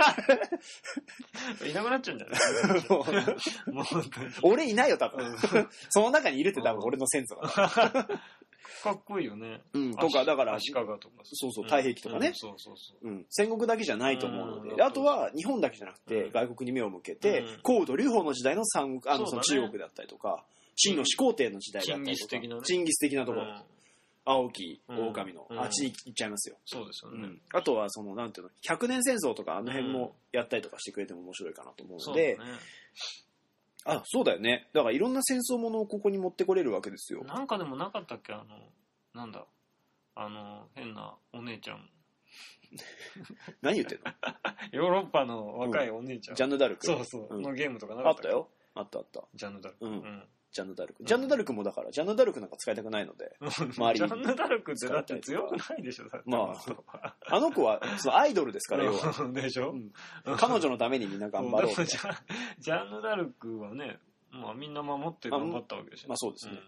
りいなくなっちゃうんじゃないもうもう俺いないよ多分その中にいるって多分俺の先祖がかっこいいよね。 うん、とかだから足利とかそうそう太平記とかね、うん、 そうそうそう、 うん、戦国だけじゃないと思うので、うん、あとは日本だけじゃなくて、うん、外国に目を向けて、うん、高度劉邦の時代の三国あのその中国だったりとか秦の始皇帝の時代だったりとか、うん、チンギス的なところ、うん、青木狼の、うん、あっちに行っちゃいますよ。 そうですよね、うん、 あとはそのなんていうのひゃくねん戦争とかあの辺もやったりとかしてくれても面白いかなと思うので、うんあ、そうだよね。だからいろんな戦争ものをここに持ってこれるわけですよ。 なんかでもなかったっけ、あのなんだあの変なお姉ちゃん何言ってんのヨーロッパの若いお姉ちゃん、うん、 ジャンヌ・ダルクそうそう、うん、のゲームとかなかったっけ。あったよ、あったあった。 ジャンヌ・ダルク、 うん、うんジャンヌ・ダルク、うん、ジャンヌ・ダルクもだからジャンヌ・ダルクなんか使いたくないので周りにジャンヌ・ダルクってだって強くないでしょ。だってまああの子はそのアイドルですから要はでしょ、 うん、彼女のためにみんな頑張ろうジャンヌ・ダルクはね、まあ、みんな守って頑張ったわけでしょ。 まあそうですね、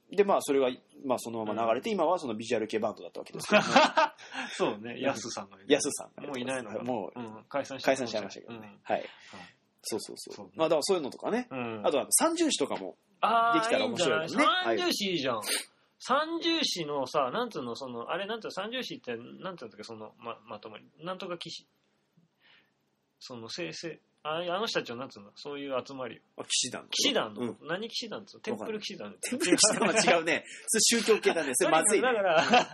でまあそれが、まあ、そのまま流れて、うん、今はそのビジュアル系バンドだったわけですけど、ね、 そうね、ヤスさんがいる。 ヤスさんもういないのかな。もう、うん、解散し解散しちゃいましたけどね、うん、はい、はい、そうそうそう、そうね、まあだからそういうのとかね、うん、あとは三重詩とかもできたら面白いですね。 三重詩いいじゃん。三重詩のさ、なんつうの、そのあれなんつうの、三重詩ってなんつうんだっけ、その ま, まとまりなんとか騎士、その生成あ, あの人たちはなんつうの、そういう集まり。 あ、騎士団。 騎士団の、うん、何騎士団っつうの？テンプル騎士団。 テンプル騎士団は違うね。宗教系だね。それまずい、ね。 だから、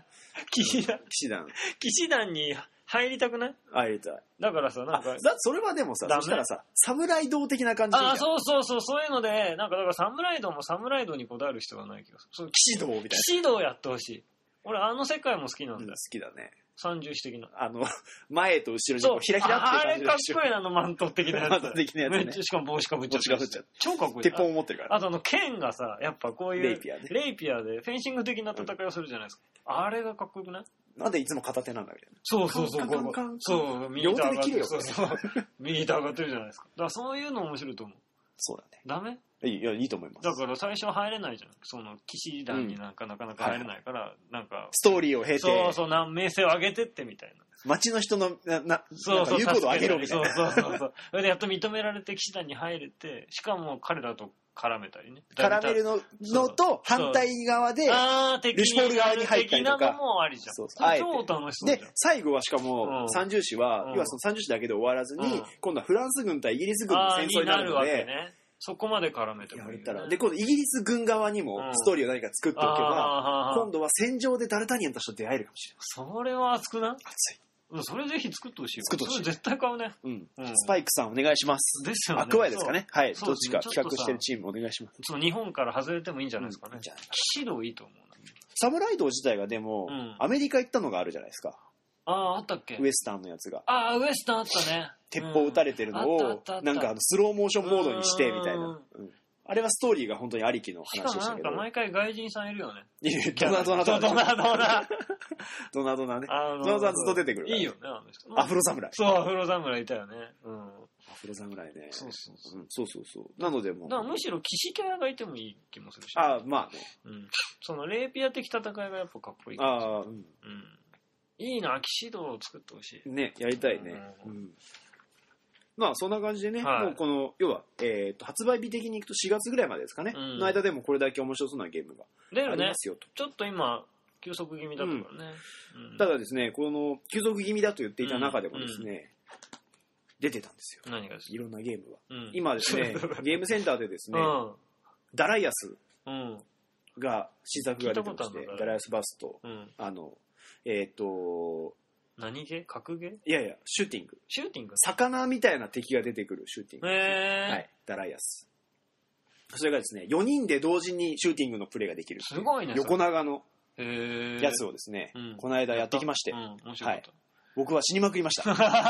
騎士団。 騎士団。 騎士団に入りたくない？ 入りたい。 だからさ、なんか。 だそれはでもさ、そしたらさ、侍道的な感じじゃん。 あ、そうそうそう、そういうので、なんかだから侍道も侍道にこだわる必要はない気がする。 騎士道みたいな。 騎士道やってほしい。俺、あの世界も好きなんだよ。うん、好きだね。 三重詩的な。 あの、前と後ろにこうひらひらって感じで。あれかっこいいな、あのマント的なやつ。 マント的なやつ、ね。 めっちゃ、しかも帽子かぶっちゃって。 帽子かぶっちゃって。 超かっこいい。 鉄砲を持ってるから、ね。 あとあの、剣がさ、やっぱこういう。レイピアね。 レイピアで、フェンシング的な戦いをするじゃないですか。うん、あれがかっこよくない？ なんでいつも片手なんだみたいな。 そうそうそう。 カンカンカンそう、右手上がってる。 そうそう。 右手上がってるじゃないですか。だからそういうの面白いと思う。 そうだね。 ダメ？ いや、いいと思います。 だから最初は入れないじゃん。その騎士団になんかなかなか入れないから、うん、はい、なんか。 ストーリーを経て。 そうそう、名声を上げてってみたいな。 街の人の、な、な、 そうそう、 言うことを上げろみたいな。 そうそうそうそう。それでやっと認められて騎士団に入れて、しかも彼らと絡めたりね。 絡めるののと、反対側で、ルシュポール側に入ったりとか。 的なのもありじゃん。そうそう。超楽しそうじゃん。 で、最後はしかも、三重詩は、要はその三重詩だけで終わらずに、今度はフランス軍対イギリス軍の戦争になるので、 そこまで絡めてもいい、ね。 で、今度イギリス軍側にもストーリーを何か作っておけば、今度は戦場でダルタニアンたちと出会えるかもしれない。 それは熱くない？ 熱い。 それぜひ作ってほしい。 作ってほしい。 それ絶対買うね。 うん。スパイクさんお願いします。 ですよね。 アクワイですかね。はい。どっちか企画してるチームお願いします。 そう、日本から外れてもいいんじゃないですかね。騎士道いいと思うな。 サムライド自体がでも、アメリカ行ったのがあるじゃないですか。 ああ、あったっけ？ ウエスタンのやつが。 ああ、ウエスタンあったね。 鉄砲撃たれてるのを、なんかスローモーションモードにしてみたいな。あれはストーリーが本当にありきの話でしたけど。 しかもなんか毎回外人さんいるよね。 いる。ドナドナドナ。 ドナドナ。 ドナドナね。ドナドナずっと出てくる。 いいよね、あの人。アフロ侍。 そう、アフロ侍いたよね。うん。 アフロ侍ね。 そうそうそう。 そうそうそう。なのでもう。 だからむしろ騎士キャラがいてもいい気もするし。 ああ、まあね。 うん。そのレイピア的戦いがやっぱかっこいい。 ああ、うん。うん。 いいな、騎士道を作ってほしい。 ね、やりたいね。うん。まあそんな感じでね、はい、もうこの要は、えー、と発売日的にいくとしがつぐらいまでですかね、うん、の間でもこれだけ面白そうなゲームがありますよと、ね、 ちょっと今休息気味だったからね、 うんうん、ただですねこの休息気味だと言っていた中でもですね、うんうん、出てたんですよ。 何がですか？ いろんなゲームが、うん、今ですねゲームセンターでですね、うん、ダライアスが新作が出てまして、ダライアスバスト、うん、あのえっ、ー、と何ゲー？格ゲー？ いやいや、シューティング。 シューティング？ 魚みたいな敵が出てくるシューティング。 へー。 はい。ダライアス。それがですね、よにんで同時にシューティングのプレイができる。 すごいね。 横長のへやつをですね、うん、この間やってきまして、 うん、面白かった。 はい。僕は死にまくりました。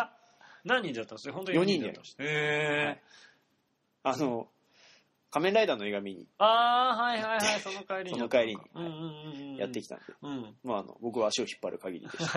何人だったんですか？本当によにんでやりました。 へー。 はい、あの、仮面ライダーの映画見に。 ああ、はいはいはい、その帰りに。 その帰りにやってきたんで。うん。まあ、あの、僕は足を引っ張る限りでした。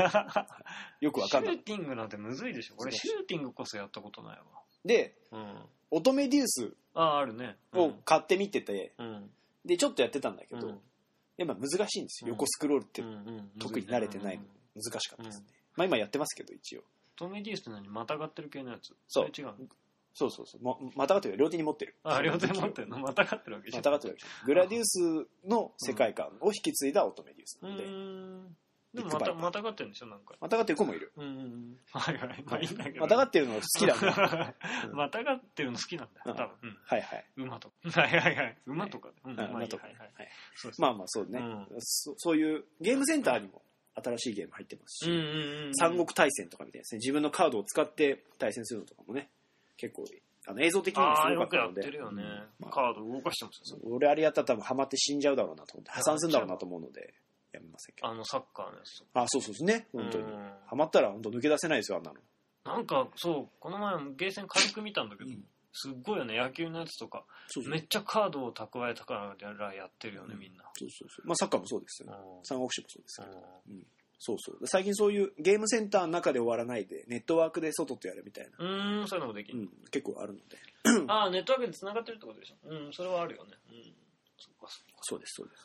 よくわかんない。 シューティングなんてむずいでしょ。俺、シューティングこそやったことないわ。 で、うん、乙女デュースああるね。 を買ってみてて、うん、で、ちょっとやってたんだけど、うん、やっぱ難しいんですよ。横スクロールって、特に慣れてないの。難しかったですね。まあ今やってますけど、一応。 乙女デュースって何？またがってる系のやつ？ そう。 それ違う。 そうそうそう。ま、またがってる。両手に持ってる。 あ、両手に持ってるの？またがってるわけじゃん。 またがってるわけじゃん。グラディウスの世界観を引き継いだ乙女デュースなので。 うん。でもまた、またがってるんでしょなんか。 またがってる子もいる。 うん。はいはい。まあいいんだけど。 またがってるの好きだね。 またがってるの好きなんだ。多分。 はいはい。 馬とか。はいはいはい。馬とか。 馬とか。はいはい。まあまあそうね。そういうゲームセンターにも新しいゲーム入ってますし、三国対戦とかみたいですね。自分のカードを使って対戦するのとかもね、結構あの映像的にもすごかったので。 ああ、よくやってるよね。まあ、カード動かしてますよ。 俺あれやったら多分ハマって死んじゃうだろうなと思って、破産するんだろうなと思うので、やめませんけど。 あのサッカーのやつ。 あ、そうそうですね。本当に。ハマったら本当抜け出せないですよ、あんなの。 なんか、そう、この前ゲーセン軽く見たんだけど、うん、すっごいよね、野球のやつとか。そうそうめっちゃカードを蓄えたからやってるよね、みんな。 そうそうそう。まあサッカーもそうですよ。三国志もそうですけど。うんそうそう最近そういうゲームセンターの中で終わらないでネットワークで外とやるみたいなうんそういうのもできる、うん、 結構あるのでああネットワークで繋がってるってことでしょうんそれはあるよねうんそっかそっかそうですそうです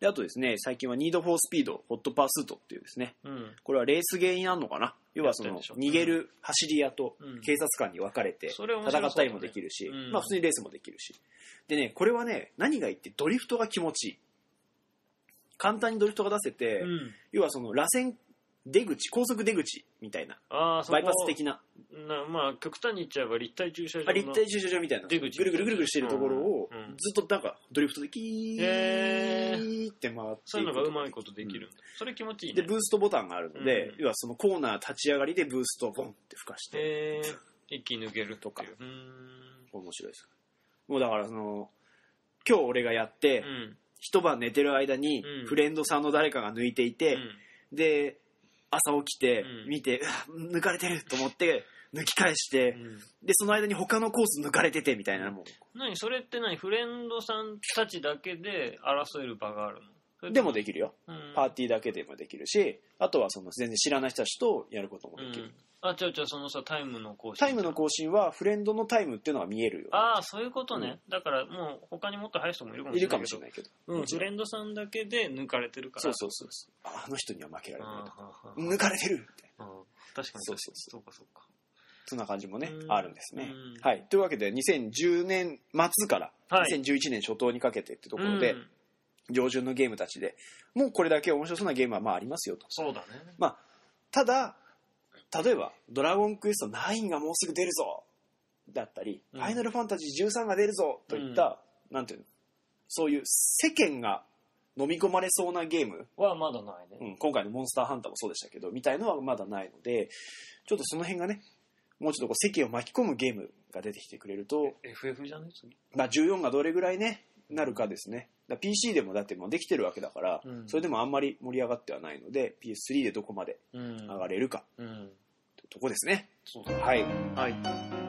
であとですね、最近はニードフォースピードホットパースートっていうですね、うん、これはレースゲーになるのかな。要はその逃げる走り屋と警察官に分かれて戦ったりもできるし、うん、まあ普通にレースもできるし、でね、これはね、何がいいってドリフトが気持ちいい。簡単にドリフトが出せて、うん、要はその螺旋出口、高速出口みたいな、あバイパス的な、 なまあ極端に言っちゃえば立体駐車場のあ立体駐車場みたいな出口ぐるぐるぐるぐるしてるところを、うん、ずっとなんかドリフトでキーって回ってそういうのがうまいことできるんだ、うん、それ気持ちいいね。 でブーストボタンがあるので、うん、要はそのコーナー立ち上がりでブーストをボンって吹かして、 一気に抜けるとか、うん面白いです。もうだからその今日俺がやって、うん、一晩寝てる間にフレンドさんの誰かが抜いていて、うん、で朝起きて見て、うん、抜かれてると思って抜き返して、うん、でその間に他のコース抜かれててみたいな。もう何それって何フレンドさんたちだけで争える場があるの？ でもできるよ、うん、パーティーだけでもできるし、あとはその全然知らない人たちとやることもできる、うん、 あ、ちょちょそのさタイムの更新タイムの更新はフレンドのタイムっていうのが見えるよ。 ああそういうことね、うん、だからもう他にもっと速い人もいるかもしれないけど、いるかもしれないけど、うん、フレンドさんだけで抜かれてるから。 そうそうそうそう、あの人には負けられないとか抜かれてるみたいな。 確かにそうそうそう、そうかそうか、 そんな感じもねあるんですね。はい、というわけでにせんじゅうねん末からにせんじゅういちねん初頭にかけてってところで、うん、上旬のゲームたちでもうこれだけ面白そうなゲームはまあありますよと。 そうだね。 まあただ例えばドラゴンクエストナインがもうすぐ出るぞだったり、うん、ファイナルファンタジーじゅうさんが出るぞといった、うん、なんていうの、そういう世間が飲み込まれそうなゲームはまだないね、 うん、今回のモンスターハンターもそうでしたけどみたいのはまだないので、ちょっとその辺がねもうちょっとこう世間を巻き込むゲームが出てきてくれるとエフエフ じゃね次、 まあ、じゅうよんがどれぐらいねなるかですね。だ ピーシー でもだってもうできてるわけだから、うん、それでもあんまり盛り上がってはないので ピーエススリー でどこまで上がれるか、うんうんとこですね。 そうだね。 はい。 はい。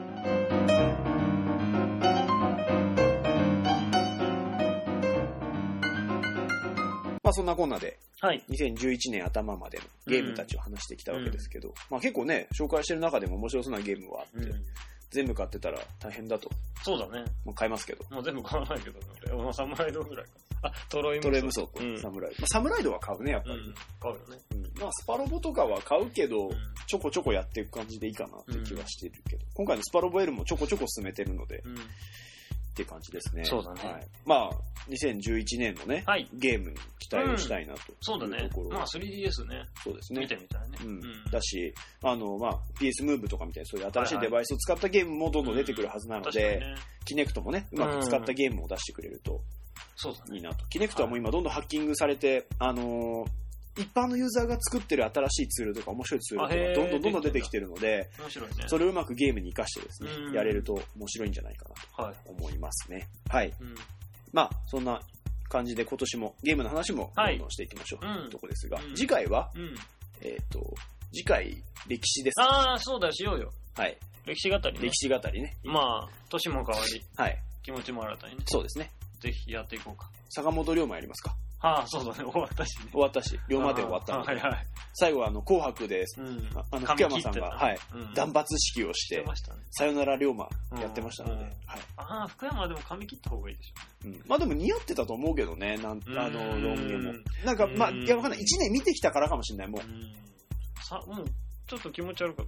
まあそんなこんなで、 はい、 にせんじゅういちねん頭までのゲームたちを話してきたわけですけど、うん、まあ結構ね紹介してる中でも面白そうなゲームはあって、うん、全部買ってたら大変だと。 そうだね。 もう買いますけど。 もう全部買わないけど、俺もうサムライドぐらいか。あ、トロイ無双とサムライド。まあ、サムライドは買うねやっぱり。うん、 買うよね。 うん、まあスパロボとかは買うけど、うん、ちょこちょこやっていく感じでいいかなって気はしてるけど、うん、今回のスパロボ L もちょこちょこ進めてるので、うん、っていう感じですね。 そうだね。 はい、まあにせんじゅういちねんのね、はい、ゲームに期待をしたいなというところ、うん、そうだね。 まあ スリーディーエス ね。 そうですね。 見てみたいね。 うん。うん、だし、あのまあ ピーエス ムーブとかみたいなそういう新しいデバイスを使ったゲームもどんどん出てくるはずなので、うんね、キネクトもねうまく使ったゲームを出してくれるといいなと。キネクトはもう今どんどんハッキングされて、あのー。一般のユーザーが作ってる新しいツールとか面白いツールとかどんどんどんどん出てきてるので、 面白いね、 それをうまくゲームに生かしてですね、やれると面白いんじゃないかなと思いますね。はい。うん、まあそんな感じで今年もゲームの話もどんどんしていきましょうというところですが、うん、次回は、うん、えっと次回歴史です。 ああそうだしようよ。 はい。 歴史語りね。 歴史語りね。 まあ年も変わり、 はい。 気持ちも新たにね。 そうですね。 ぜひやっていこうか。 坂本龍馬やりますか。 ああ、そうだね、終わったしね。 終わったし、龍馬で終わったので、はいはい、最後はあの紅白で、うん、あの福山さんが、はいうん、断髪式をして、してね、さよなら龍馬やってましたので、うんうんはい、ああ、福山はでも髪切った方がいいでしょ、 うん。まあでも似合ってたと思うけどね、なんあのロン毛も。なんかまあいやわかんない、いちねん見てきたからかもしれないもう。うんさもうちょっと気持ち悪かった。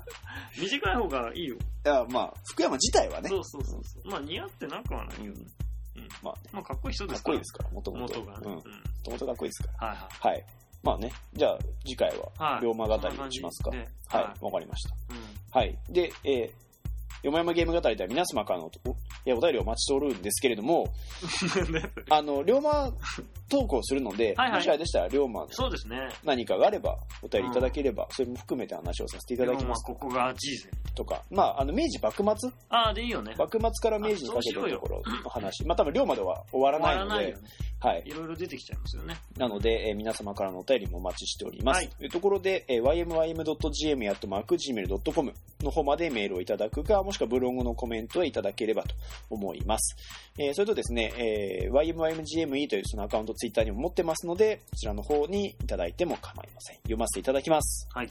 短い方がいいよ。 いやまあ福山自体はね。 そうそうそうそう。まあ似合ってなくはないけど。うんまあね、 まあかっこいい人ですから。かっこいいですから、もともと。 元がね。 もともとかっこいいですから。 はいはい。 はい。まあね、じゃあ次回は、龍馬語りしますか。はい、わ、はい、かりました。うん、はい。で、えー、よまやまゲーム語りでは皆様からのいやお便りをお待ちしておるんですけれども、あの、龍馬投稿するので、はいはい、もしあれでしたら龍馬の何かがあればお便りいただければ、それも含めて話をさせていただきます。 ここがチーズとか、まあ、あの明治幕末あでいいよね。 幕末から明治にかけてのところの話、まあ多分龍馬では終わらないので、はい。 いろいろ出てきちゃいますよね。 なので、えー、皆様からのお便りもお待ちしております。はい、というところで、えー、ワイエムワイエムドットジーエム アットマークジーメールドットコム の方までメールをいただくか、もしくはブログのコメントへいただければと思います。えー、それとですね、えー、ワイエムワイエムジーエムイー というそのアカウントツイッターにも持ってますので、こちらの方にいただいても構いません。読ませていただきます。 はい。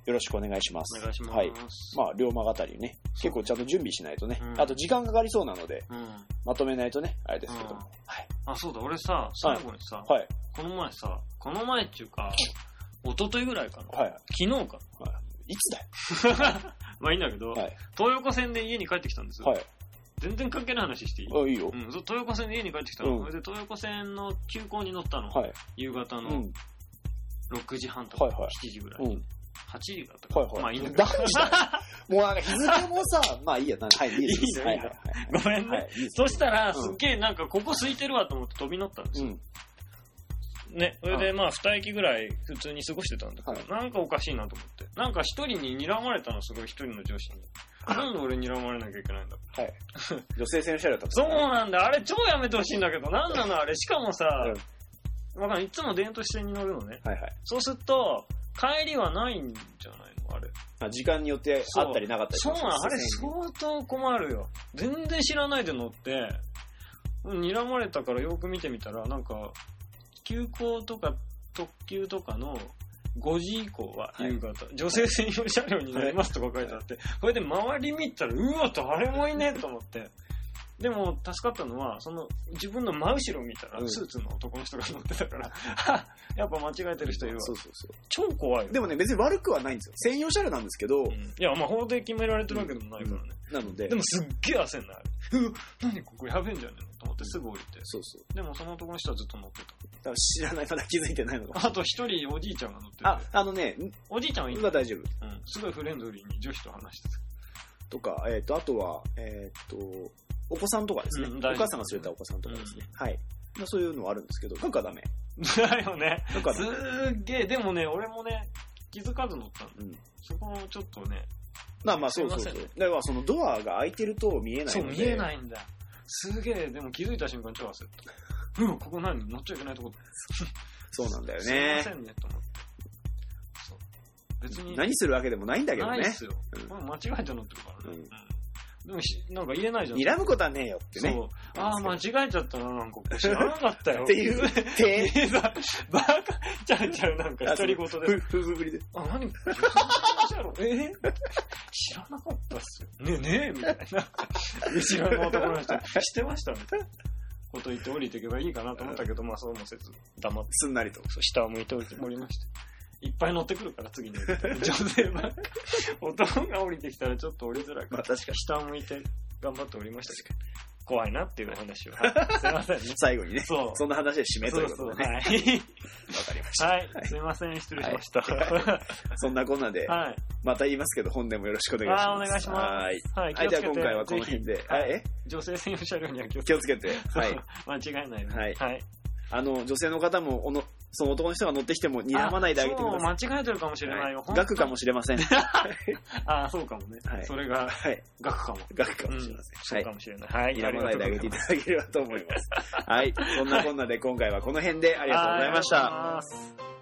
よろしくお願いします。 お願いします。 はい。まあ、龍馬語りね、結構ちゃんと準備しないとね、うん、あと時間かかりそうなので、うん、まとめないとね、あれですけども。うん、はい。 あ、そうだ、俺さ、最後にさ、はい、この前さ、この前っていうか、一昨日ぐらいかな。はい。昨日か。はい。 いつだよ。 まあいいんだけど、はい、東横線で家に帰ってきたんですよ。はい。全然関係ない話していい？ あ、いいよ。 うん、東横線で家に帰ってきたの。それ、うん、で東横線の急行に乗ったの。はい。夕方のろくじはんとか、はいはい、しちじぐらい。うん。はちじだったか。はいはい。まあいいんだけど。 もうなんか日付もさ、まあいいや、はい、いいです。いいの、はいはいはい。 ごめんね。はい、そしたら、すっげえなんかここ空いてるわと思って飛び乗ったんですよ。うんね、それでまあに駅ぐらい普通に過ごしてたんだけど、はい、なんかおかしいなと思って。なんか一人に睨まれたの、すごい一人の上司に。なんで俺に睨まれなきゃいけないんだ。はい。 女性専用車両だった。 そうなんだ。あれ超やめてほしいんだけど、なんなのあれ。しかもさ、うん、わかんない。いつも電都市線に乗るのね。はいはい。そうすると、帰りはないんじゃないのあれ。 あ、時間によってあったりなかったり。 そうなん、あれ相当困るよ。全然知らないで乗って、睨まれたからよく見てみたら、なんか、急行とか特急とかのごじ以降は夕方、はい、女性専用車両になりますとか書いてあって、これで周り見たら、うわ、誰もいねえと思って。でも助かったのは、その自分の真後ろ見たら、スーツの男の人が乗ってたから、うん、やっぱ間違えてる人いるわ。そうそうそう。超怖いよ。 でもね、別に悪くはないんですよ。専用車両なんですけど。うん、 いや、まあ法で決められてるわけでもないからね。 うん、なので。 でもすっげえ焦んない。うわ、何ここやべえんじゃねえのと思ってすぐ降りて。そうそう。でもその男の人はずっと乗ってた。 だから知らない、まだ気づいてないのか。 あと一人おじいちゃんが乗ってて。 あ、あのね、 おじいちゃんはいい。 今大丈夫。 うん。すごいフレンドリーに女子と話してた。 とか、えっと、あとは、えっと、お子さんとかですね。うん、お母さんが連れたお子さんとかですね。うん、はい。まあそういうのはあるんですけど、ガクはダメ。 だよね。ガクはダメ。すーげえ、でもね、俺もね、気づかず乗ったんで、うん、そこもちょっとね。 まあまあそうそうそう。だからそのドアが開いてると見えないので。 そう、見えないんだ。すげえ、でも気づいた瞬間超焦った。うん、ここ何乗っちゃいけないとこ。 そうなんだよね。 すいませんね、と思って。 そう。別に。何するわけでもないんだけどね。 ないっすよ。うん、間違えて乗ってるからね。うん。でもし、なんか言えないじゃん。 睨むことはねえよってね。そう。 ああ、間違えちゃったな、なんか。知らなかったよ。 っていう。てバカ、ちゃうちゃう、なんか、独り言で。 ふ、ふふぶりで。 あ、何えー、知らなかったっすよ。ねえねえみたいな。後ろの男の人、知ってましたみたいなこと言って降りていけばいいかなと思ったけど、まあそうもせず、黙って。 すんなりと。 下を向いておりまして。いっぱい乗ってくるから次に女性ばっか男が降りてきたらちょっと降りづらいから、まあ、確かに下を向いて頑張っておりましたけど怖いなっていうお話をすいませんね最後にねそうそんな話で締めということでね。そうそう、はい、わかりました、はい、すいません失礼しました、はい、そんなこんなで、はい、また言いますけど本年もよろしくお願いします。あお願いします。はい、はい、じゃあ今回はこの辺で、はい、え女性専用車両には気をつけてはい間違いないね。はい、はい、あの女性の方もおのその男の人が乗ってきても睨まないであげてください。そう間違えてるかもしれないよ。額かもしれません。ああそうかもね。はい、それが額かも。額かもしれません。そうかもしれない。はい。睨まないであげていただければと思います。はい。そんなこんなで今回はこの辺でありがとうございました。